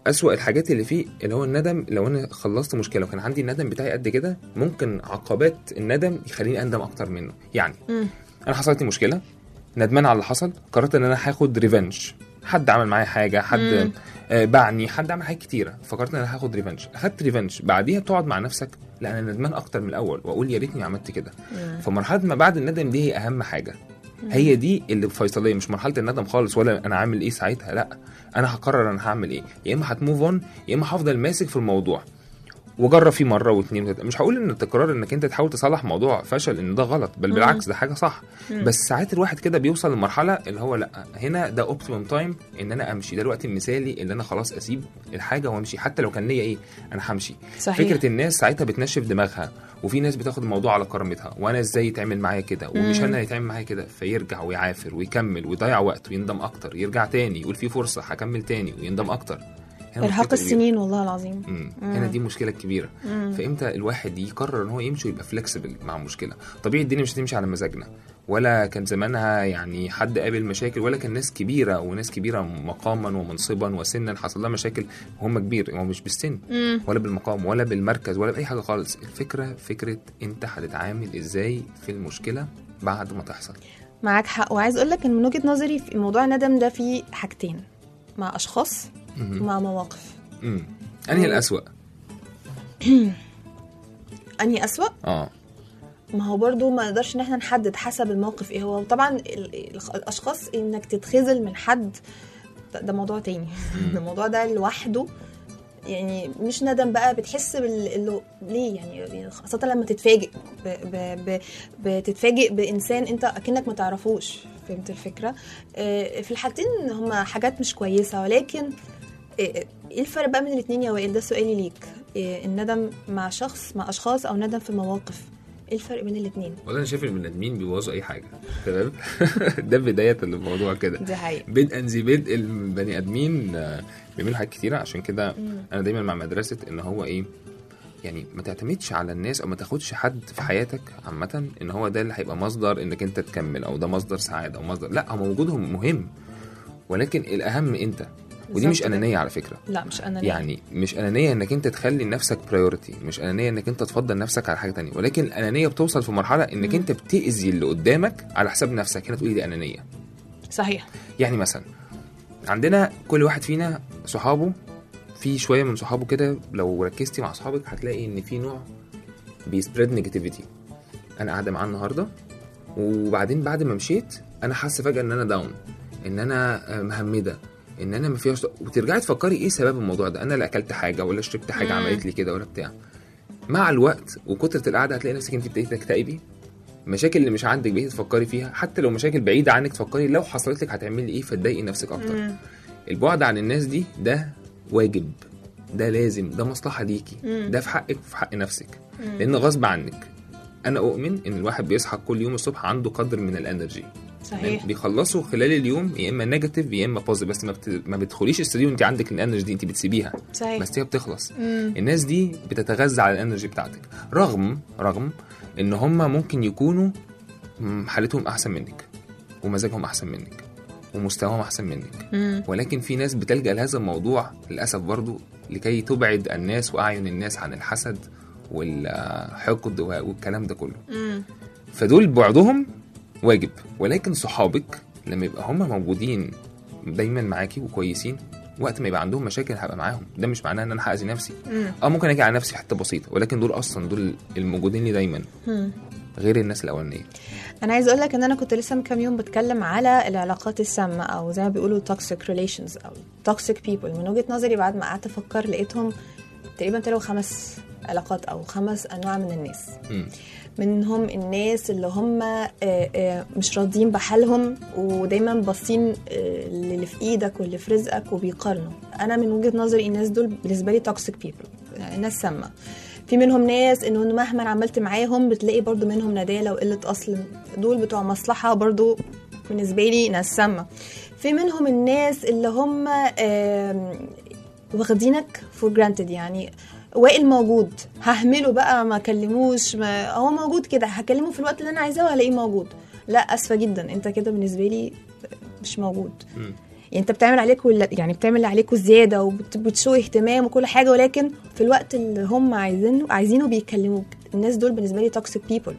اسوأ الحاجات اللي فيه اللي هو الندم. لو انا خلصت مشكله وكان عندي الندم بتاعي قد كده، ممكن عقبات الندم يخليني اندم اكتر منه. يعني مم. انا حصلت لي مشكله، ندمان على اللي حصل، قررت ان انا هاخد ريفنج. حد عمل معايا حاجه، حد آه باعني، حد عمل حاجات كتيره، فكرت ان انا هاخد ريفنج. اخدت ريفنج، بعديها بتقعد مع نفسك لا انا ندمان اكتر من الاول، واقول يا ريتني عملت كده. فمرحله ما بعد الندم دي هي اهم حاجه. هي دي اللي فيصليه، مش مرحله الندم خالص ولا انا عامل ايه ساعتها. لا، انا هقرر انا هعمل ايه. يا اما هتموف اون، يا اما هفضل ماسك في الموضوع وجرب فيه مره واثنين وثلاثه. مش هقول ان التكرار انك انت تحاول تصلح موضوع فشل ان ده غلط، بل بالعكس ده حاجه صح. بس ساعات الواحد كده بيوصل لمرحله اللي هو لا، هنا ده اوبتيمم تايم ان انا امشي، ده الوقت المثالي اللي انا خلاص اسيب الحاجه وامشي، حتى لو كان ليا ايه انا همشي. صحيح. فكره الناس ساعتها بتنشف دماغها، وفي ناس بتاخد الموضوع على كرامتها، وانا ازاي يتعمل معايا كده ومش انا اللي يتعمل معايا كده، فيرجع ويعافر ويكمل ويضيع وقت ويندم اكتر، يرجع تاني يقول في فرصه هكمل تاني ويندم اكتر. ارهاق السنين والله العظيم. مم. هنا دي مشكله كبيره. مم. فامتى الواحد يقرر ان هو يمشي ويبقى فلكسبل مع المشكله؟ طبيعي الدنيا مش هتمشي على مزاجنا، ولا كان زمانها يعني حد قابل مشاكل، ولا كان ناس كبيره وناس كبيره مقاما ومنصبا وسنا حصل لها مشاكل وهم كبير. هو مش بالسن مم. ولا بالمقام ولا بالمركز ولا باي حاجه خالص. الفكره فكره انت هتتعامل ازاي في المشكله بعد ما تحصل. معاك حق. وعايز اقول لك ان من وجهه نظري في موضوع الندم ده في حاجتين، مع اشخاص ومع مواقف. امم انهي الاسوأ؟ انهي اسوأ؟ اه ما هو برضو ما نقدرش ان احنا نحدد حسب الموقف ايه هو. طبعا الاشخاص انك تتخذل من حد ده موضوع تاني. ده الموضوع ده لوحده يعني مش ندم بقى، بتحس بال ليه يعني، خاصه لما تتفاجئ ب... ب... ب... بتتفاجئ بانسان انت اكنك ما تعرفوش. فهمت الفكره؟ في الحالتين هما حاجات مش كويسه، ولكن ايه الفرق بقى من الاثنين يا وائل؟ ده سؤالي ليك. الندم مع شخص مع اشخاص او ندم في مواقف، ايه الفرق بين الاثنين؟ والله انا شايف ان البني ادمين بيبوظوا اي حاجه. تمام. ده بدايه الموضوع كده. دي حقيقه. بدءا ذي بدء البني ادمين بيعملوا حاجات كتيره. عشان كده انا دايما مع مدرسه ان هو ايه، يعني ما تعتمدش على الناس او ما تاخدش حد في حياتك عامه ان هو ده اللي هيبقى مصدر انك انت تكمل، او ده مصدر سعاده او مصدر. لا، هم وجودهم مهم، ولكن الاهم انت. ودي مش انانيه على فكره. لا مش انانيه. يعني مش انانيه انك انت تخلي نفسك برايورتي، مش انانيه انك انت تفضل نفسك على حاجه تانية، ولكن الانانيه بتوصل في مرحله انك م. انت بتاذي اللي قدامك على حساب نفسك. هنا تقولي دي انانيه. صحيح. يعني مثلا عندنا كل واحد فينا صحابه، في شويه من صحابه كده لو ركزتي مع صحابك هتلاقي ان في نوع بيسبريد نيجاتيفيتي. انا قاعده معاه النهارده، وبعدين بعد ما مشيت انا حاسه فجاه ان انا داون، ان انا مهمده، ان انا ما فيهاش، وترجعي تفكري ايه سبب الموضوع ده. انا لا اكلت حاجه ولا شربت حاجه عملت لي كده ولا بتاع. مع الوقت وكتره القعده هتلاقي نفسك انت ابتديتي تكتئبي. مشاكل اللي مش عندك بقيتي تفكري فيها، حتى لو مشاكل بعيده عنك تفكري لو حصلت لك هتعملي ايه، فتضايقي نفسك اكتر. مم. البعد عن الناس دي ده واجب، ده لازم، ده مصلحه ليكي، ده في حقك وفي حق نفسك. مم. لان غصب عنك انا اؤمن ان الواحد بيصحى كل يوم الصبح عنده قدر من الانرجي. صحيح. بيخلصوا خلال اليوم يا اما نيجاتيف يا اما بوزيتيف، بس ما, بت... ما بتدخليش الاستوديو انت عندك الانرجي دي، انت بتسيبيها. صحيح. بس هي بتخلص. مم. الناس دي بتتغذى على الانرجي بتاعتك، رغم رغم ان هم ممكن يكونوا حالتهم احسن منك ومزاجهم احسن منك ومستواهم احسن منك. مم. ولكن في ناس بتلجأ لهذا الموضوع للاسف برضو لكي تبعد الناس واعين الناس عن الحسد والحقد والكلام ده كله. مم. فدول بعضهم واجب، ولكن صحابك لما يبقى هم موجودين دايما معاكي وكويسين، وقت ما يبقى عندهم مشاكل هبقى معاهم. ده مش معناه ان انا هاذي نفسي. مم. اه ممكن اجي على نفسي في حته بسيطه، ولكن دول اصلا دول الموجودين لي دايما. مم. غير الناس الاولانيه. انا عايز اقول لك ان انا كنت لسه من كام يوم بتكلم على العلاقات السامه، او زي ما بيقولوا toxic relations او toxic people. من وجهه نظري بعد ما قعدت افكر لقيتهم تقريبا تلو خمس علاقات او خمس انواع من الناس. م. منهم الناس اللي هم مش راضيين بحالهم ودايما باصين اللي في ايدك واللي في رزقك وبيقارنوا. انا من وجهه نظري الناس دول بالنسبه لي toxic people، يعني ناس سامه. في منهم ناس انه مهما عملت معاهم بتلاقي برضو منهم ندالة وقلة اصل، دول بتوع مصلحة برضو بالنسبة لي ناس سامة. في منهم الناس اللي هم واخدينك for granted، يعني وائل موجود ههمله بقى ما كلموش، ما هو موجود كده هكلمه في الوقت اللي انا عايزاه وهلاقيه موجود. لا اسفة جدا، انت كده بالنسبة لي مش موجود. م. يعني انت بتعمل عليك ولا يعني بتعمل عليكوا زياده وبتشوي اهتمام وكل حاجه، ولكن في الوقت اللي هم عايزينه عايزينه بيكلموك. الناس دول بالنسبه لي توكسيك بيبل.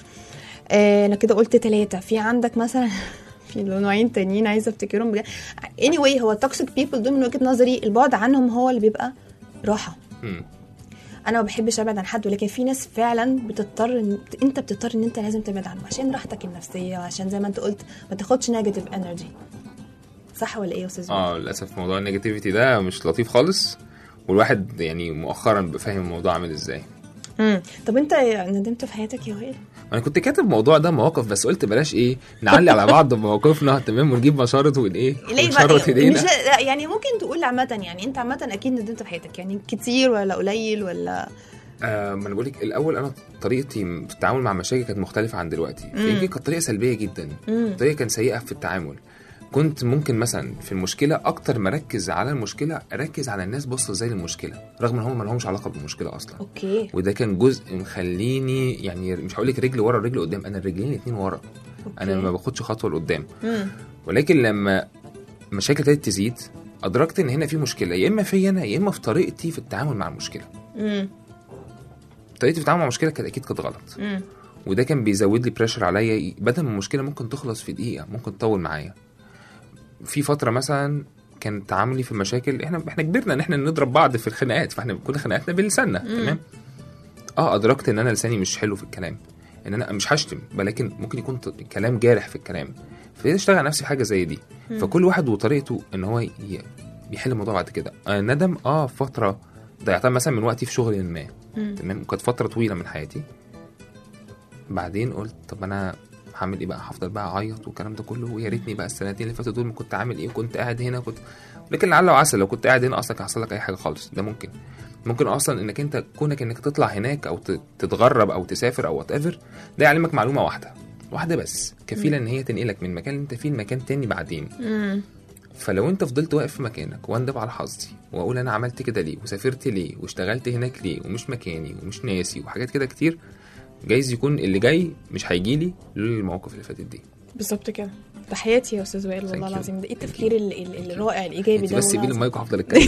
آه انا كده قلت ثلاثه. في عندك مثلا في نوعين تانيين عايزه افتكرهم بجد. anyway هو التوكسيك بيبل دول من وجهه نظري البعد عنهم هو اللي بيبقى راحه. م. انا ما بحبش ابعد عن حد، ولكن في ناس فعلا بتضطر إن... انت بتضطر ان انت لازم تبعد عنه عشان راحتك النفسيه، وعشان زي ما انت قلت ما تاخدش نيجاتيف انرجي. صح ولا ايه يا استاذ؟ اه للاسف موضوع النيجاتيفيتي ده مش لطيف خالص، والواحد يعني مؤخرا بفهم الموضوع عامل ازاي. امم طب انت ندمت في حياتك يا وائل؟ انا كنت كاتب الموضوع ده مواقف، بس قلت بلاش ايه نعلي على بعض مواقفنا تمام ونجيب مشارط وايه ونشرط ايدينا. مش يعني ممكن تقول عامه، يعني انت عامه اكيد ندمت في حياتك، يعني كتير ولا قليل ولا؟ آه ما انا بقول لك الاول انا طريقتي في التعامل مع المشاكل كانت مختلفه عن دلوقتي. يمكن كانت طريقه سلبيه جدا، طريقه كان سيئه في التعامل. كنت ممكن مثلا في المشكله اكتر مركز على المشكله، اركز على الناس بص ازاي للمشكله رغم ان هم ما لهمش علاقه بالمشكله اصلا. اوكي. وده كان جزء مخليني يعني مش هقول لك رجل ورا رجل قدام، انا الرجلين الاثنين ورا. أوكي. انا ما باخدش خطوه لقدام. مم. ولكن لما مشاكل ابتدت تزيد ادركت ان هنا في مشكله، يا اما في انا يا اما في طريقتي في التعامل مع المشكله. امم طريقتي في التعامل مع المشكله كانت اكيد كانت غلط. مم. وده كان بيزود لي بريشر عليا، بدل ما المشكله ممكن تخلص في دقيقه ممكن تطول معايا. في فتره مثلا كان تعاملي في المشاكل، احنا احنا كبرنا ان احنا نضرب بعض في الخناقات، فاحنا كل خناقاتنا بلساننا. تمام. اه ادركت ان انا لساني مش حلو في الكلام، ان انا مش هشتم ولكن ممكن يكون كلام جارح في الكلام، فبدأت اشتغل على نفسي حاجه زي دي. مم. فكل واحد وطريقته ان هو يحل الموضوع بعد كده. آه ندم اه فتره ضيعتها مثلا من وقتي في شغل ما. تمام. وكانت فتره طويله من حياتي. بعدين قلت طب انا هعمل ايه بقى؟ هفضل بقى اعيط والكلام ده كله، ويا ريتني بقى السنتين اللي فاتوا دول كنت عامل ايه وكنت قاعد هنا كنت. لكن لعل وعسى لو كنت قاعد هنا اصلا هيحصل لك اي حاجه خالص. ده ممكن ممكن اصلا انك انت كونك انك تطلع هناك او تتغرب او تسافر او وات ايفر، ده يعلمك معلومه واحده واحده بس كفيله ان هي تنقلك من مكان انت فيه لمكان تاني بعدين. مم. فلو انت فضلت واقف في مكانك واندب على حظي واقول انا عملت كده ليه وسافرت ليه واشتغلت هناك ليه ومش مكاني ومش ناسي وحاجات كده كتير، جايز يكون اللي جاي مش هيجيلي للمواقف اللي فاتت دي. بالظبط كده. تحياتي يا استاذ وائل والله العظيم. ده ايه التفكير الرائع الايجابي ده. بس سيبي المايك وهفضل اتكلم.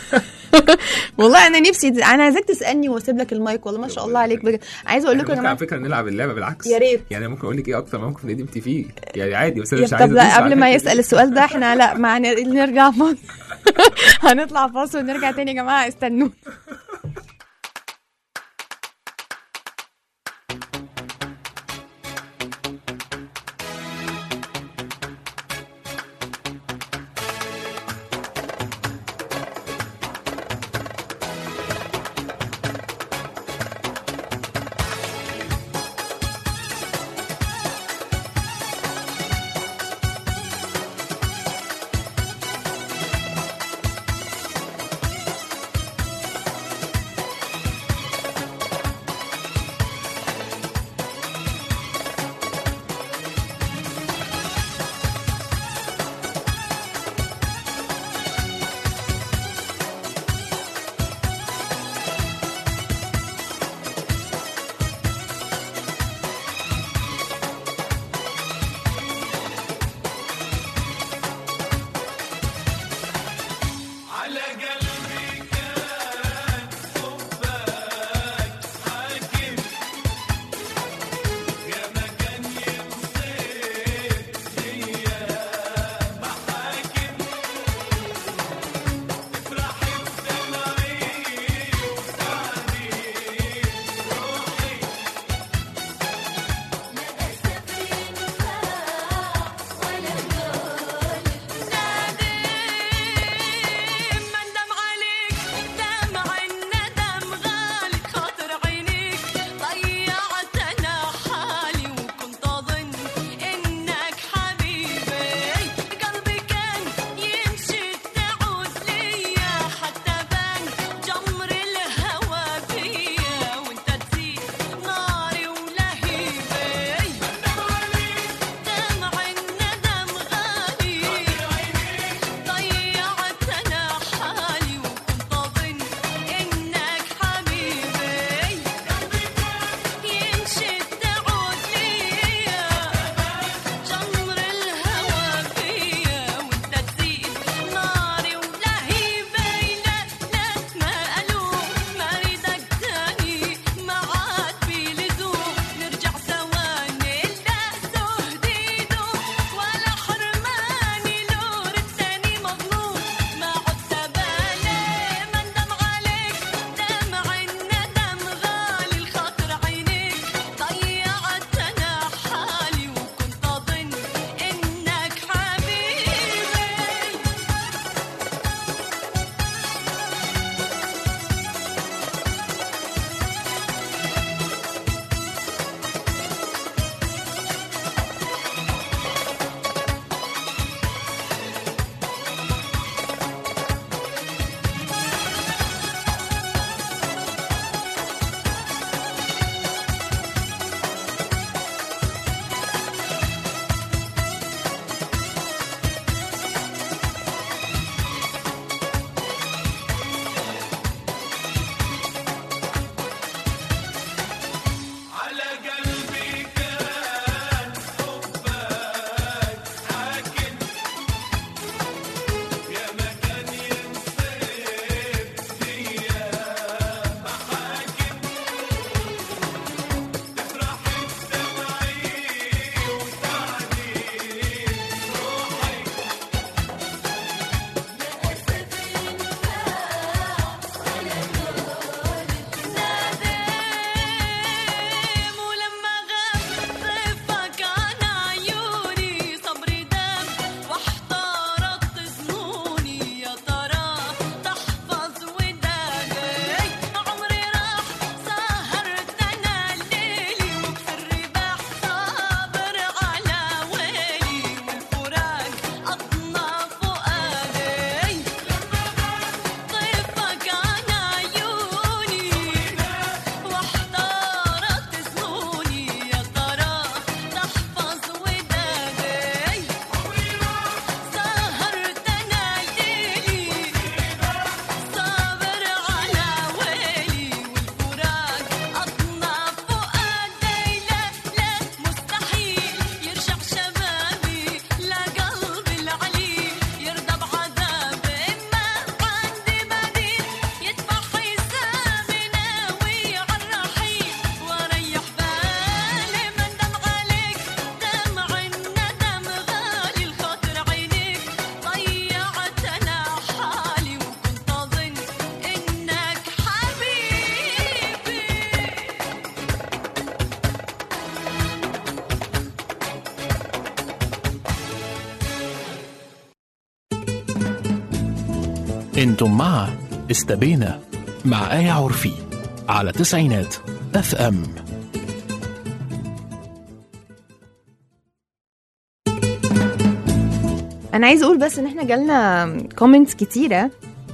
والله انا نفسي انا عايزاك تسالني واسيب لك المايك. والله ما شاء الله عليك بجد. عايزه اقول لكم انا على فكره نلعب اللعبه بالعكس. يا ريت. يعني ممكن اقول لك ايه اكتر موقف ندمتي فيه يعني عادي، بس انا مش عايزه. طب لا قبل ما يسال السؤال ده احنا لا مع نرجع فاصل. هنطلع فاصل ونرجع تاني يا جماعه استنوا. انتم مع استبينا مع آية عرفي على تسعينات اف ام. انا عايز اقول بس ان احنا جالنا كومنتس كتيره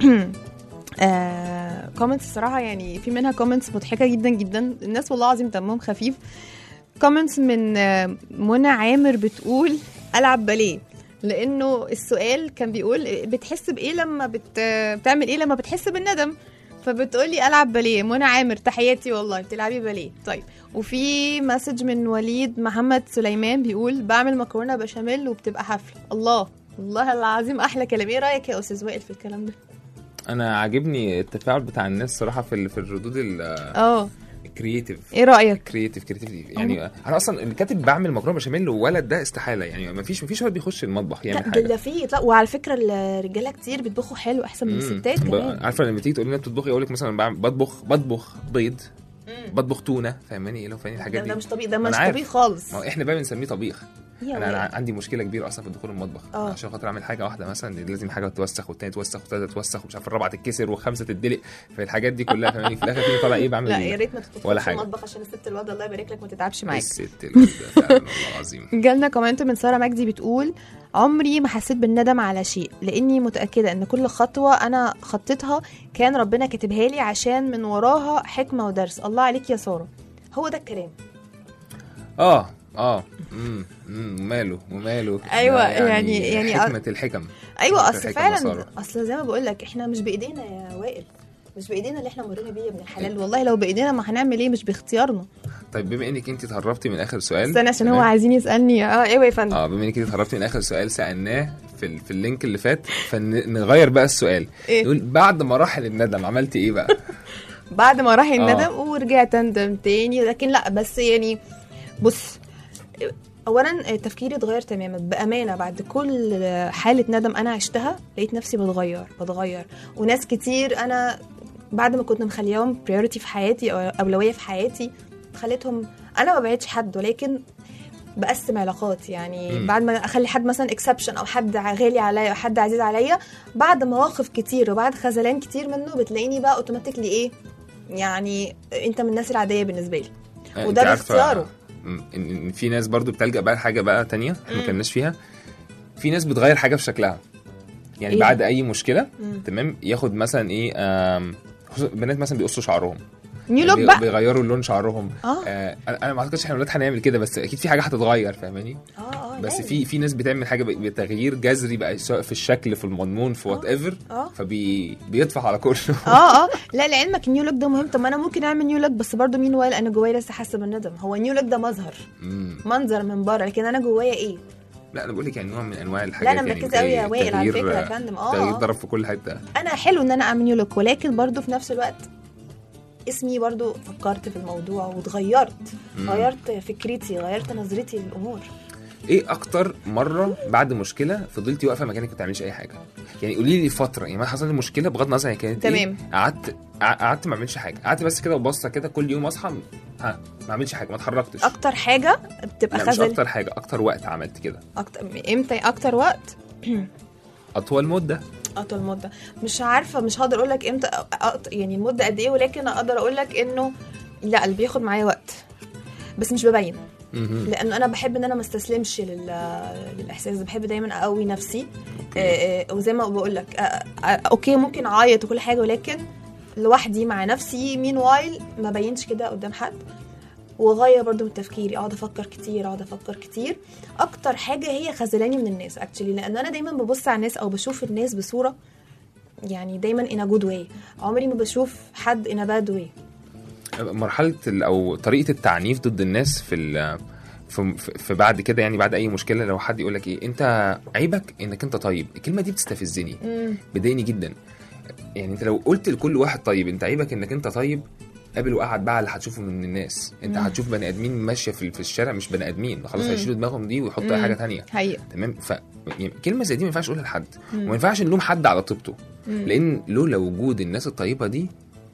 كومنتس الصراحه يعني في منها كومنتس مضحكه جدا جدا، الناس والله العظيم دمهم خفيف. كومنتس من آه، منى عامر بتقول العب باليه، لانه السؤال كان بيقول بتحس بايه لما بت... بتعمل ايه لما بتحس بالندم، فبتقولي العب باليه. منى عامر تحياتي والله بتلعبي باليه. طيب، وفي مسج من وليد محمد سليمان بيقول بعمل مكرونه بشاميل وبتبقى حفله. الله والله العظيم احلى كلام. ايه رايك يا استاذ وائل في الكلام ده؟ انا عاجبني التفاعل بتاع الناس صراحه في ال- في الردود اه الكرييتيف. ايه رايك؟ كرييتيف كرييتيف يعني انا اصلا اللي كاتب بعمل مكرونه بشاميل وولد ده استحاله، يعني ما فيش ما فيش ولد بيخش المطبخ يعمل لا حاجه. ده في لا، وعلى فكره الرجاله كتير بيطبخوا حلو احسن من مم. الستات ب- كمان. عارفه لما تيجي تقول لي بتطبخي اقول لك مثلا بعمل- بطبخ بطبخ بيض، مم. بطبخ تونه، فاهماني ايه لو فاهمين الحاجات ده, دي. ده مش طبيخ، ده أنا مش عارف. طبيخ خالص. ما هو احنا بقى بنسميه طبيخ. يا انا, أنا وائل. عندي مشكله كبيره اصلا في دخول المطبخ، آه. عشان خاطر اعمل حاجه واحده مثلا لازم حاجه توسخ والتانيه توسخ والتالته توسخ ومش عارف الرابعه تتكسر والخامسه تتدلق، فالحاجات دي كلها فاهماني في الاخر تيجي طالع ايه بعمل لا إيه؟ يا ريت ما تدخلش ولا حاجة. المطبخ عشان الست الواد الله يبارك لك ما تتعبش معاك. الست الوالدة فعلا والله العظيم. جالنا كومنت من ساره مجدي بتقول عمري ما حسيت بالندم على شيء، لاني متاكده ان كل خطوه انا خطيتها كان ربنا كاتبها لي عشان من وراها حكمه ودرس. الله عليك يا ساره، هو ده الكلام. اه اه امم امم ماله وماله. أيوة، ده يعني- يعني حكمه الحكم. ايوه حكمة اصل الحكم فعلا وسارة. اصل زي ما بقول لك احنا مش بايدينا يا وائل، مش بايدينا اللي احنا مرينا بيه يا ابن الحلال. والله لو بايدينا ما هنعمل ايه، مش باختيارنا. طيب بما انك انت اتهربتي من اخر سؤال، استنى عشان هو تمام؟ عايزين يسالني. اه ايوه يا فندم. اه بما انك انت اتهربتي من اخر سؤال سالناه في ال... في اللينك اللي فات، فنغير بقى السؤال. إيه؟ نقول بعد مراحل الندم عملتي ايه بقى؟ بعد ما راح آه. الندم ورجعت اندم تاني، لكن لا بس يعني بص، اولا تفكيري اتغير تماما بامانه. بعد كل حاله ندم انا عشتها لقيت نفسي بتغير بتغير وناس كتير انا بعد ما كنت مخليهم بريوريتي في حياتي او اولويه في حياتي خليتهم. انا ما بعدش حد، ولكن بقسم علاقات. يعني مم. بعد ما اخلي حد مثلا اكسبشن او حد غالي عليا او حد عزيز عليا، بعد مواقف كتير وبعد خذلان كتير منه بتلاقيني بقى اوتوماتيكلي ايه، يعني انت من الناس العاديه بالنسبه لي. آه، وده أنت عارفة باختياره. ان إن في ناس برضو بتلجأ بقى لحاجه بقى تانية احنا ما كناش فيها. في ناس بتغير حاجه في شكلها، يعني إيه؟ بعد اي مشكله مم. تمام ياخد مثلا ايه، آم، خصوصا بنات مثلا بيقصوا شعرهم، نيو لوك بي- بقى. بيغيروا لون شعرهم. اه آه انا أنا ما اعتقدش احنا ولاد هنعمل كده، بس اكيد في حاجه هتتغير فاهماني. اه اه بس لازم. في في ناس بتعمل حاجه ب- بتغيير جذري بقى، سواء في الشكل في المضمون في وات ايفر، اه فبي بيطفح على كله. اه اه لا لعلمك النيو لوك ده مهم. طب ما انا ممكن اعمل نيو لوك بس برضه مين وائل انا جوايا لسه حاسه بالندم. هو النيو لوك ده مظهر مم. منظر من بره، لكن انا جوايا ايه؟ لا انا بقول لك يعني نوع من انواع لا الحاجات. انا يعني مركزه قوي يا زي وائل على تغيير- فكره يا فندم. تغيير اه ضرب في كل حته. انا حلو ان انا اعمل نيو لوك، ولكن برضه في نفس الوقت اسمي برضه فكرت في الموضوع واتغيرت. مم. غيرت فكرتي، غيرت نظرتي للامور. ايه اكتر مره بعد مشكله فضلتي واقفه مكانك ما بتعمليش اي حاجه؟ يعني قولي لي فتره، يعني ما حصل لي مشكله بغض النظر هي كانت تمام. ايه، قعدت قع- قعدت ما اعملش حاجه، قعدت بس كده وبصه كده كل يوم اصحى ها ما اعملش حاجه، ما اتحركتش. اكتر حاجه بتبقى لا مش خزل. اكتر حاجه، اكتر وقت عملت كده. أكتر امتى اكتر وقت؟ اطول مده. اطول مده مش عارفه، مش هقدر اقول لك امتى أقط... يعني المده قد ايه، ولكن اقدر اقول لك انه لا اللي بياخد معايا وقت بس مش ببين، مهم. لانه انا بحب ان انا ما استسلمش لل... للاحساس ده. بحب دايما اقوي نفسي. آه، آه، وزي ما بقول لك آه، آه، اوكي ممكن اعيط وكل حاجه، ولكن لوحدي مع نفسي. مين وايل ما بينش كده قدام حد. وغير برضو من تفكيري، اقعد افكر كتير اقعد افكر كتير. اكتر حاجه هي خذلاني من الناس اكشلي، لان انا دايما ببص على الناس او بشوف الناس بصوره يعني دايما in a good way. عمري ما بشوف حد in a bad way. مرحله ال- او طريقه التعنيف ضد الناس في ال- في في بعد كده، يعني بعد اي مشكله لو حد يقول لك ايه انت عيبك انك انت طيب، الكلمه دي بتستفزني، بتضايقني جدا. يعني انت لو قلت لكل واحد طيب انت عيبك انك انت طيب، قابل وقعد بقى اللي هتشوفه من الناس. انت مم. هتشوف بني ادمين ماشيه في في الشارع مش بني ادمين خلاص، مم. هيشيلوا دماغهم دي ويحطوا اي مم. حاجه تانية. حقيقة. تمام. ف يعني كلمه زي دي ما ينفعش اقولها لحد، مم. وما ينفعش نلوم حد على طيبته، مم. لان لولا وجود الناس الطيبه دي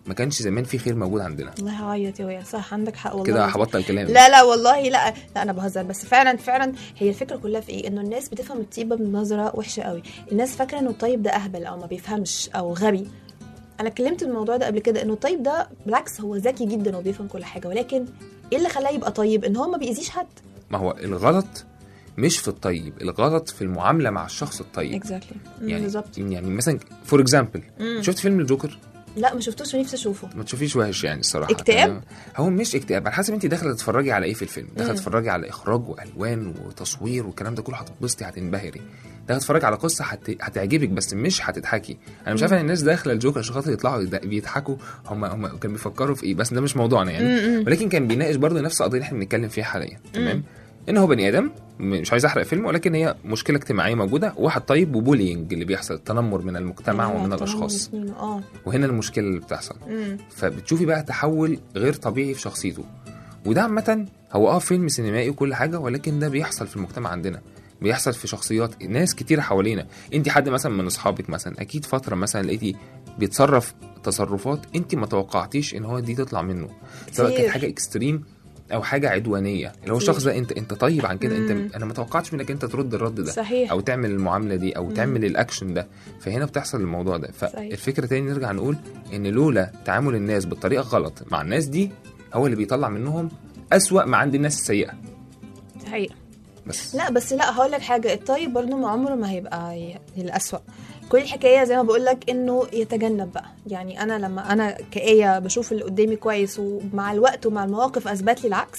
ما كانش زمان في خير موجود عندنا. والله هعيط يا ويا، صح عندك حق والله. كده هبطل الكلام. لا لا والله لا لا انا بهزر، بس فعلا فعلا هي الفكره كلها في ايه، انه الناس بتفهم الطيبه بنظره وحشه قوي. الناس فاكره انه الطيب ده اهبل او ما بيفهمش او غبي. انا اتكلمت الموضوع ده قبل كده، انه الطيب ده بالعكس هو ذكي جدا وبيفهم كل حاجه، ولكن ايه اللي خلاه يبقى طيب؟ ان هو ما بيأذيش حد. ما هو الغلط مش في الطيب، الغلط في المعامله مع الشخص الطيب. اكزاكتلي يعني بالظبط. يعني مثلا فور اكزامبل، شفت فيلم الجوكر؟ لا ما شفتوش ونفسي اشوفه. ما تشوفيش وحش يعني الصراحه. اكتئاب؟ هو مش اكتئاب، على حسب انت داخله تتفرجي على ايه في الفيلم. داخله تتفرجي على اخراج والوان وتصوير والكلام ده كله، هتتبسطي هتنبهري. داخله تتفرجي على قصه هت... هتعجبك بس مش هتضحكي. انا مش عارفه ان الناس داخله الجوكر عشان خاطر يطلعوا بيضحكوا، هم هم كانوا بيفكروا في ايه، بس ده مش موضوعنا يعني. ولكن كان بيناقش برضه نفس القضيه اللي احنا بنتكلم فيها حاليا. تمام، ان هو بني ادم، مش عايز احرق فيلم، ولكن هي مشكله اجتماعيه موجوده، واحد طيب وبولينج اللي بيحصل، التنمر من المجتمع ومن الاشخاص. اه وهنا المشكله اللي بتحصل. فبتشوفي بقى تحول غير طبيعي في شخصيته. وده عامه هو اه فيلم سينمائي وكل حاجه، ولكن ده بيحصل في المجتمع عندنا، بيحصل في شخصيات ناس كتير حوالينا. انت حد مثلا من اصحابك مثلا اكيد فتره مثلا لقيتي بيتصرف تصرفات انت ما توقعتيش ان هو دي تطلع منه، سواء كانت حاجه اكستريم او حاجه عدوانيه. اللي هو الشخص ده انت انت طيب عن كده، انت انا ما توقعتش منك انت ترد الرد ده. صحيح. او تعمل المعامله دي او مم. تعمل الاكشن ده. فهنا بتحصل الموضوع ده. فالفكره تاني نرجع نقول ان لولا تعامل الناس بالطريقه غلط مع الناس دي، هو اللي بيطلع منهم اسوأ ما عند الناس السيئه. صحيح. بس لا بس لا هقول لك حاجه، الطيب برضه ما عمره ما هيبقى الأسوأ. كل الحكايه زي ما بقول لك انه يتجنب بقى. يعني انا لما انا كآية بشوف اللي قدامي كويس، ومع الوقت ومع المواقف اثبت لي العكس،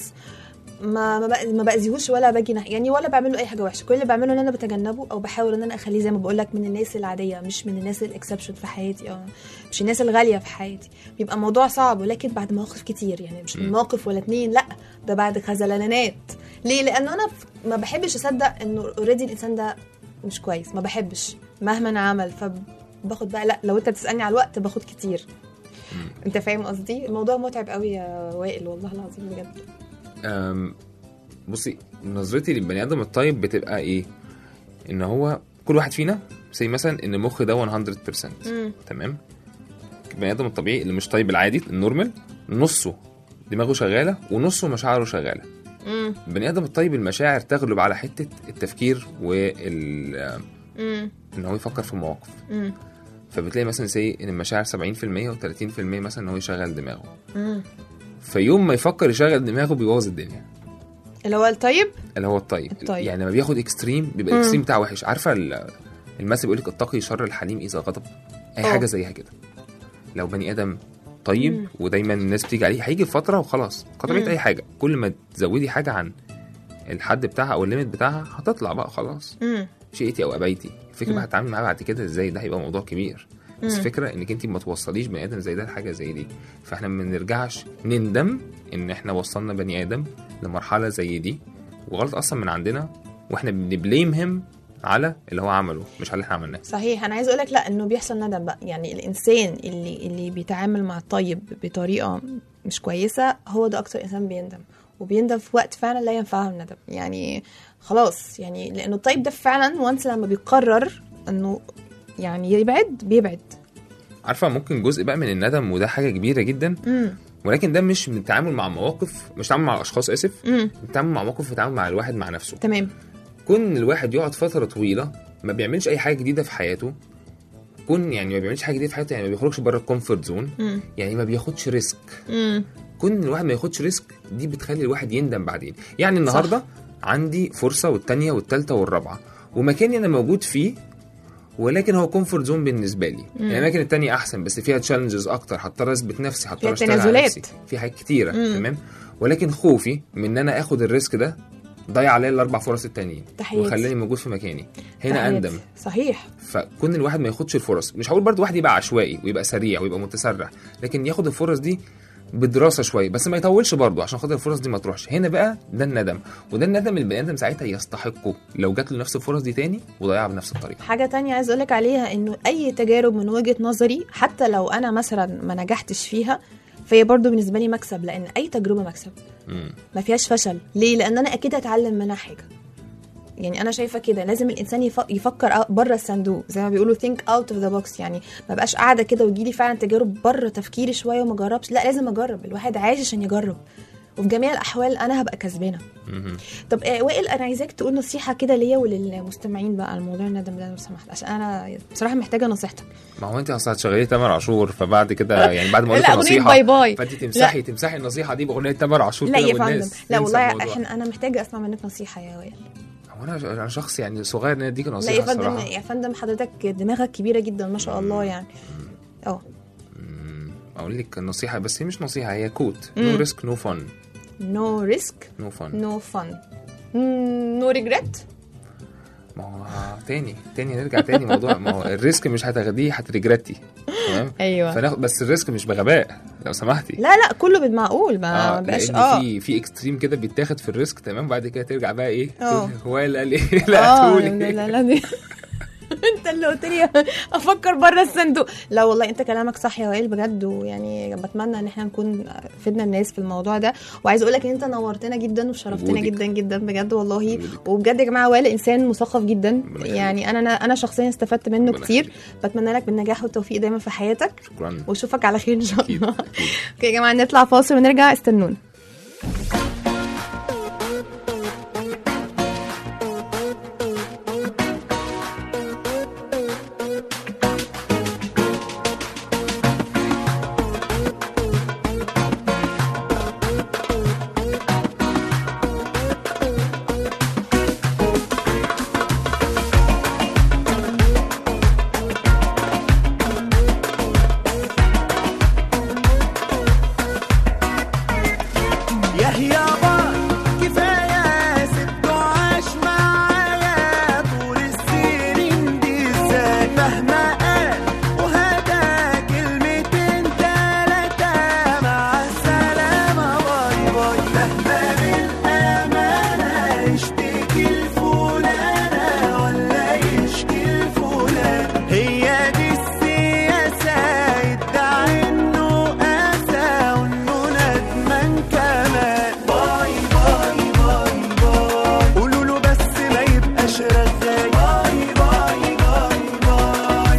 ما ما باذيهوش ولا باجي يعني ولا بعمل له اي حاجه وحشه. كل اللي بعمله ان انا بتجنبه او بحاول ان انا اخليه زي ما بقول لك من الناس العاديه، مش من الناس الاكسبشن في حياتي، او مش الناس الغاليه في حياتي. بيبقى موضوع صعب، ولكن بعد مواقف كتير، يعني مش من موقف ولا اتنين، لا ده بعد خزلانات. ليه؟ لانه انا ما بحبش اصدق انه اوريدي الانسان ده مش كويس، ما بحبش مهما عمل. فباخد بقى، لا لو انت بتسالني على الوقت باخد كتير. مم. انت فاهم قصدي؟ الموضوع متعب قوي يا وائل والله العظيم بجد. أم بصي، نظرتي للبني ادم الطيب بتبقى ايه؟ ان هو كل واحد فينا زي مثلا ان المخ ده مية بالمية. مم. تمام. البني ادم الطبيعي اللي مش طيب العادي النورمال، نصه دماغه شغاله ونصه مشاعره شغاله. مم. البني ادم الطيب المشاعر تغلب على حته التفكير وال مم. ان هو يفكر في المواقف. مم. فبتلاقي مثلا زي ان المشاعر سبعين بالمية وثلاثين بالمية مثلا ان هو يشغل دماغه. مم. فيوم ما يفكر يشغل دماغه بيبوظ الدنيا. اللي هو الطيب اللي هو الطيب, الطيب. يعني لما بياخد اكستريم بيبقى الاكستريم بتاعه وحش. عارفه المثل بيقول لك اتقي شر الحليم اذا غضب. اي أوه. حاجه زيها كده. لو بني ادم طيب مم. ودايما الناس بتيجي عليه، هيجي فتره وخلاص قطعت اي حاجه. كل ما تزودي حاجه عن الحد بتاعها او الليميت بتاعها هتطلع بقى خلاص. مم. شئتي او ابيتي. الفكره بقى هتتعامل معاه بعد كده ازاي، ده هيبقى موضوع كبير. بس مم. فكره انك انت ما توصليش بني ادم زي ده لحاجه زي دي. فاحنا ما نرجعش نندم ان احنا وصلنا بني ادم لمرحله زي دي، وغلط اصلا من عندنا، واحنا بنبليمهم على اللي هو عمله مش على اللي احنا عملناه. صحيح. انا عايز اقولك لا، انه بيحصل ندم بقى. يعني الانسان اللي اللي بيتعامل مع الطيب بطريقه مش كويسه، هو ده اكتر انسان بيندم، وبيندم في وقت فعلا لا ينفعه الندم. يعني خلاص، يعني لانه الطيب ده فعلا وانس لما بيقرر انه يعني يبعد بيبعد. عارفه ممكن جزء بقى من الندم، وده حاجه كبيره جدا. مم. ولكن ده مش من التعامل مع مواقف، مش تعامل مع الاشخاص، اسف، التعامل مع مواقف، التعامل مع الواحد مع نفسه. تمام. كون الواحد يقعد فتره طويله ما بيعملش اي حاجه جديده في حياته، كون يعني ما بيعملش حاجه جديده في حياته، يعني ما بيخرجش بره الكومفورت زون، يعني ما بياخدش ريسك. مم. كون الواحد ما ياخدش ريسك دي بتخلي الواحد يندم بعدين. يعني النهارده صح. عندي فرصه والتانيه والتالته والرابعه، ومكاني انا موجود فيه، ولكن هو كومفورت زون بالنسبه لي. مم. يعني الاماكن التانية احسن بس فيها تشالنجز اكتر، هضطر اثبت نفسي، هضطر اشتغل على نفسي في حاجات كتيره. مم. تمام. ولكن خوفي من ان انا اخد الريسك ده ضيع عليا الاربع فرص التانيين وخلاني موجود في مكاني. هنا تحياتي. اندم. صحيح. فكون الواحد ما ياخدش الفرص، مش هقول برضو واحد يبقى عشوائي ويبقى سريع ويبقى متسرع، لكن ياخد الفرص دي بدراسه شويه، بس ما يطولش برضو عشان خاطر الفرص دي ما تروحش. هنا بقى ده الندم، وده الندم البني ادم ساعتها يستحقه لو جات له نفس الفرص دي تاني وضيعها بنفس الطريقه. حاجه تانية عايز اقول لك عليها، انه اي تجارب من وجهه نظري حتى لو انا مثلا ما نجحتش فيها، فهي برضو بالنسبه لي مكسب، لان اي تجربه مكسب. مم. ما فيهاش فشل. ليه؟ لان انا اكيد هتعلم منها حاجه. يعني انا شايفه كده لازم الانسان يف- يفكر بره الصندوق زي ما بيقولوا think out of the box. يعني ما بقاش قاعده كده ويجيلي فعلا تجارب بره تفكيري شويه وما جربش، لا لازم اجرب. الواحد عايش عشان يجرب، وفي جميع الاحوال انا هبقى كسبانه. مهم. طب آه وائل، انا عايزاك تقول نصيحه كده ليا وللمستمعين بقى على موضوع الندم ده لو سمحت، عشان انا بصراحه محتاجه نصيحتك. ما هو انت اصلا هتشغلي تامر عاشور، فبعد كده يعني بعد ما قلت لا، أغنية نصيحه باي باي. فانت تمسحي تمسحي النصيحه دي باغنيه تامر عاشور لا كده يا فندم، والناس لا تنسى والله الموضوع. احنا انا محتاجه اسمع منك نصيحه يا وائل. هو انا انا شخص يعني صغير ان أنا اديك لا نصيحه يا فندم، الصراحه. يا فندم حضرتك دماغك كبيره جدا ما شاء الله يعني. اه مم، اقول لك النصيحه، بس هي مش نصيحه، هي كوت: مم. نو ريسك نو فن. نو ريسك نو فن. نو فن نو ريجريت. ما هو تاني تاني نرجع تاني موضوع، ما هو الريسك مش هتاخديه هتريجريتي، تمام؟ ايوه فناخد بس الريسك مش بغباء لو سمحتي. لا لا كله بالمعقول، ما اه بقاش لان اه في في اكستريم كده بيتاخد في الريسك، تمام؟ بعد كده ترجع بقى ايه اه. هو اللي قال ايه لا اه تقولي لا لا لا دي انت اللي قلت لي افكر بره الصندوق. لا والله انت كلامك صح يا وائل بجد، ويعني بتمنى ان احنا نكون فدنا الناس في الموضوع ده. وعايز اقول لك ان انت نورتنا جدا وشرفتنا وجودك. جدا جدا بجد والله. وجودك. وبجد يا جماعه وائل انسان مثقف جدا، ربنا يخليك. يعني انا انا شخصيا استفدت منه ربنا كتير. يخليك. بتمنى لك بالنجاح والتوفيق دايما في حياتك، شكرا. واشوفك على خير ان شاء أكيد، الله. أكيد. اوكي يا جماعه نطلع فاصل ونرجع، استنونا. يا يابا كفاية سبته عاش معايا طول السنين دي ازاي مهما قال وهدى كلمتين تلاتة مع السلامة باي باي مهما بالأمانة يشتكي الفلانة ولا يشكي الفلان هي دي السياسة يدعي انه قاسى وانه ندمان كمان باي باي باي باي قولوا له بس ما يبقاش رغاي باي باي باي باي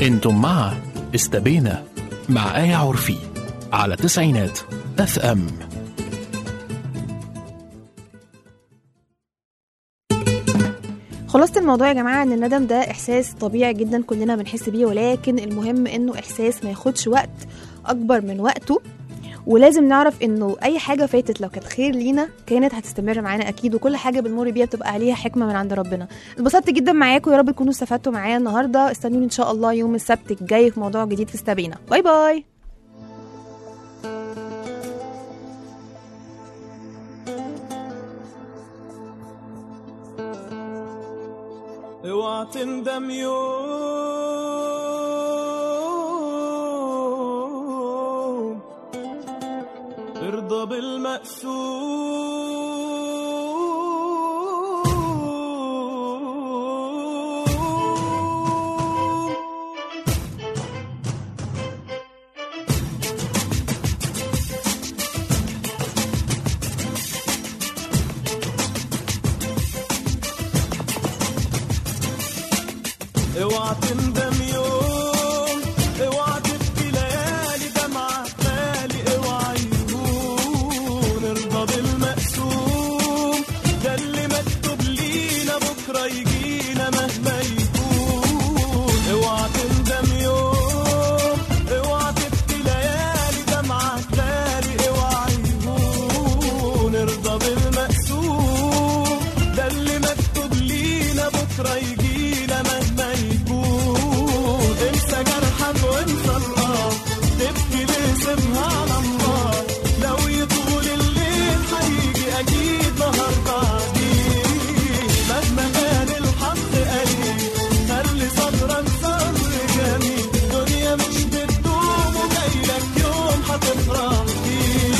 انتم مع استبينا مع آية عرفي على تسعينات اف ام. خلاصة الموضوع يا جماعة ان الندم ده احساس طبيعي جدا كلنا بنحس بيه، ولكن المهم انه احساس ما ياخدش وقت اكبر من وقته. ولازم نعرف انه اي حاجة فاتت لو كانت خير لينا كانت هتستمر معانا اكيد، وكل حاجة بنمر بيها بتبقى عليها حكمة من عند ربنا. اتبسطت جدا معاكم، يا رب تكونوا استفدتوا معايا النهاردة. استنوني ان شاء الله يوم السبت الجاي في موضوع جديد في استبينا. باي باي. اوعى تندم يوم، ارضى بالمقسوم. اوعى تندم يوم، اوعى تبكي ليالي دمعة غالي، اوعى يهون ارضى بالمقسوم. ده اللي مكتوب لينا بكرة يجينا مهما يكون. اوعى تندم يوم، اوعى تبكي ليالي دمعة غالي، اوعى يهون ارضى بالمقسوم. ده اللي مكتوب لينا بكرة يجينا مهما يكون. انسى جرحك وانسى الله، تبكي ليه سيبها على الله. لو يطول الليل هيجي اكيد نهار بعديه. مهما كان الحق قليل خلي صبرك صبر جميل. الدنيا مش بتدوم وجايلك يوم هتفرح فيه.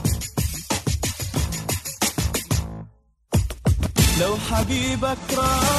لو حبيبك راح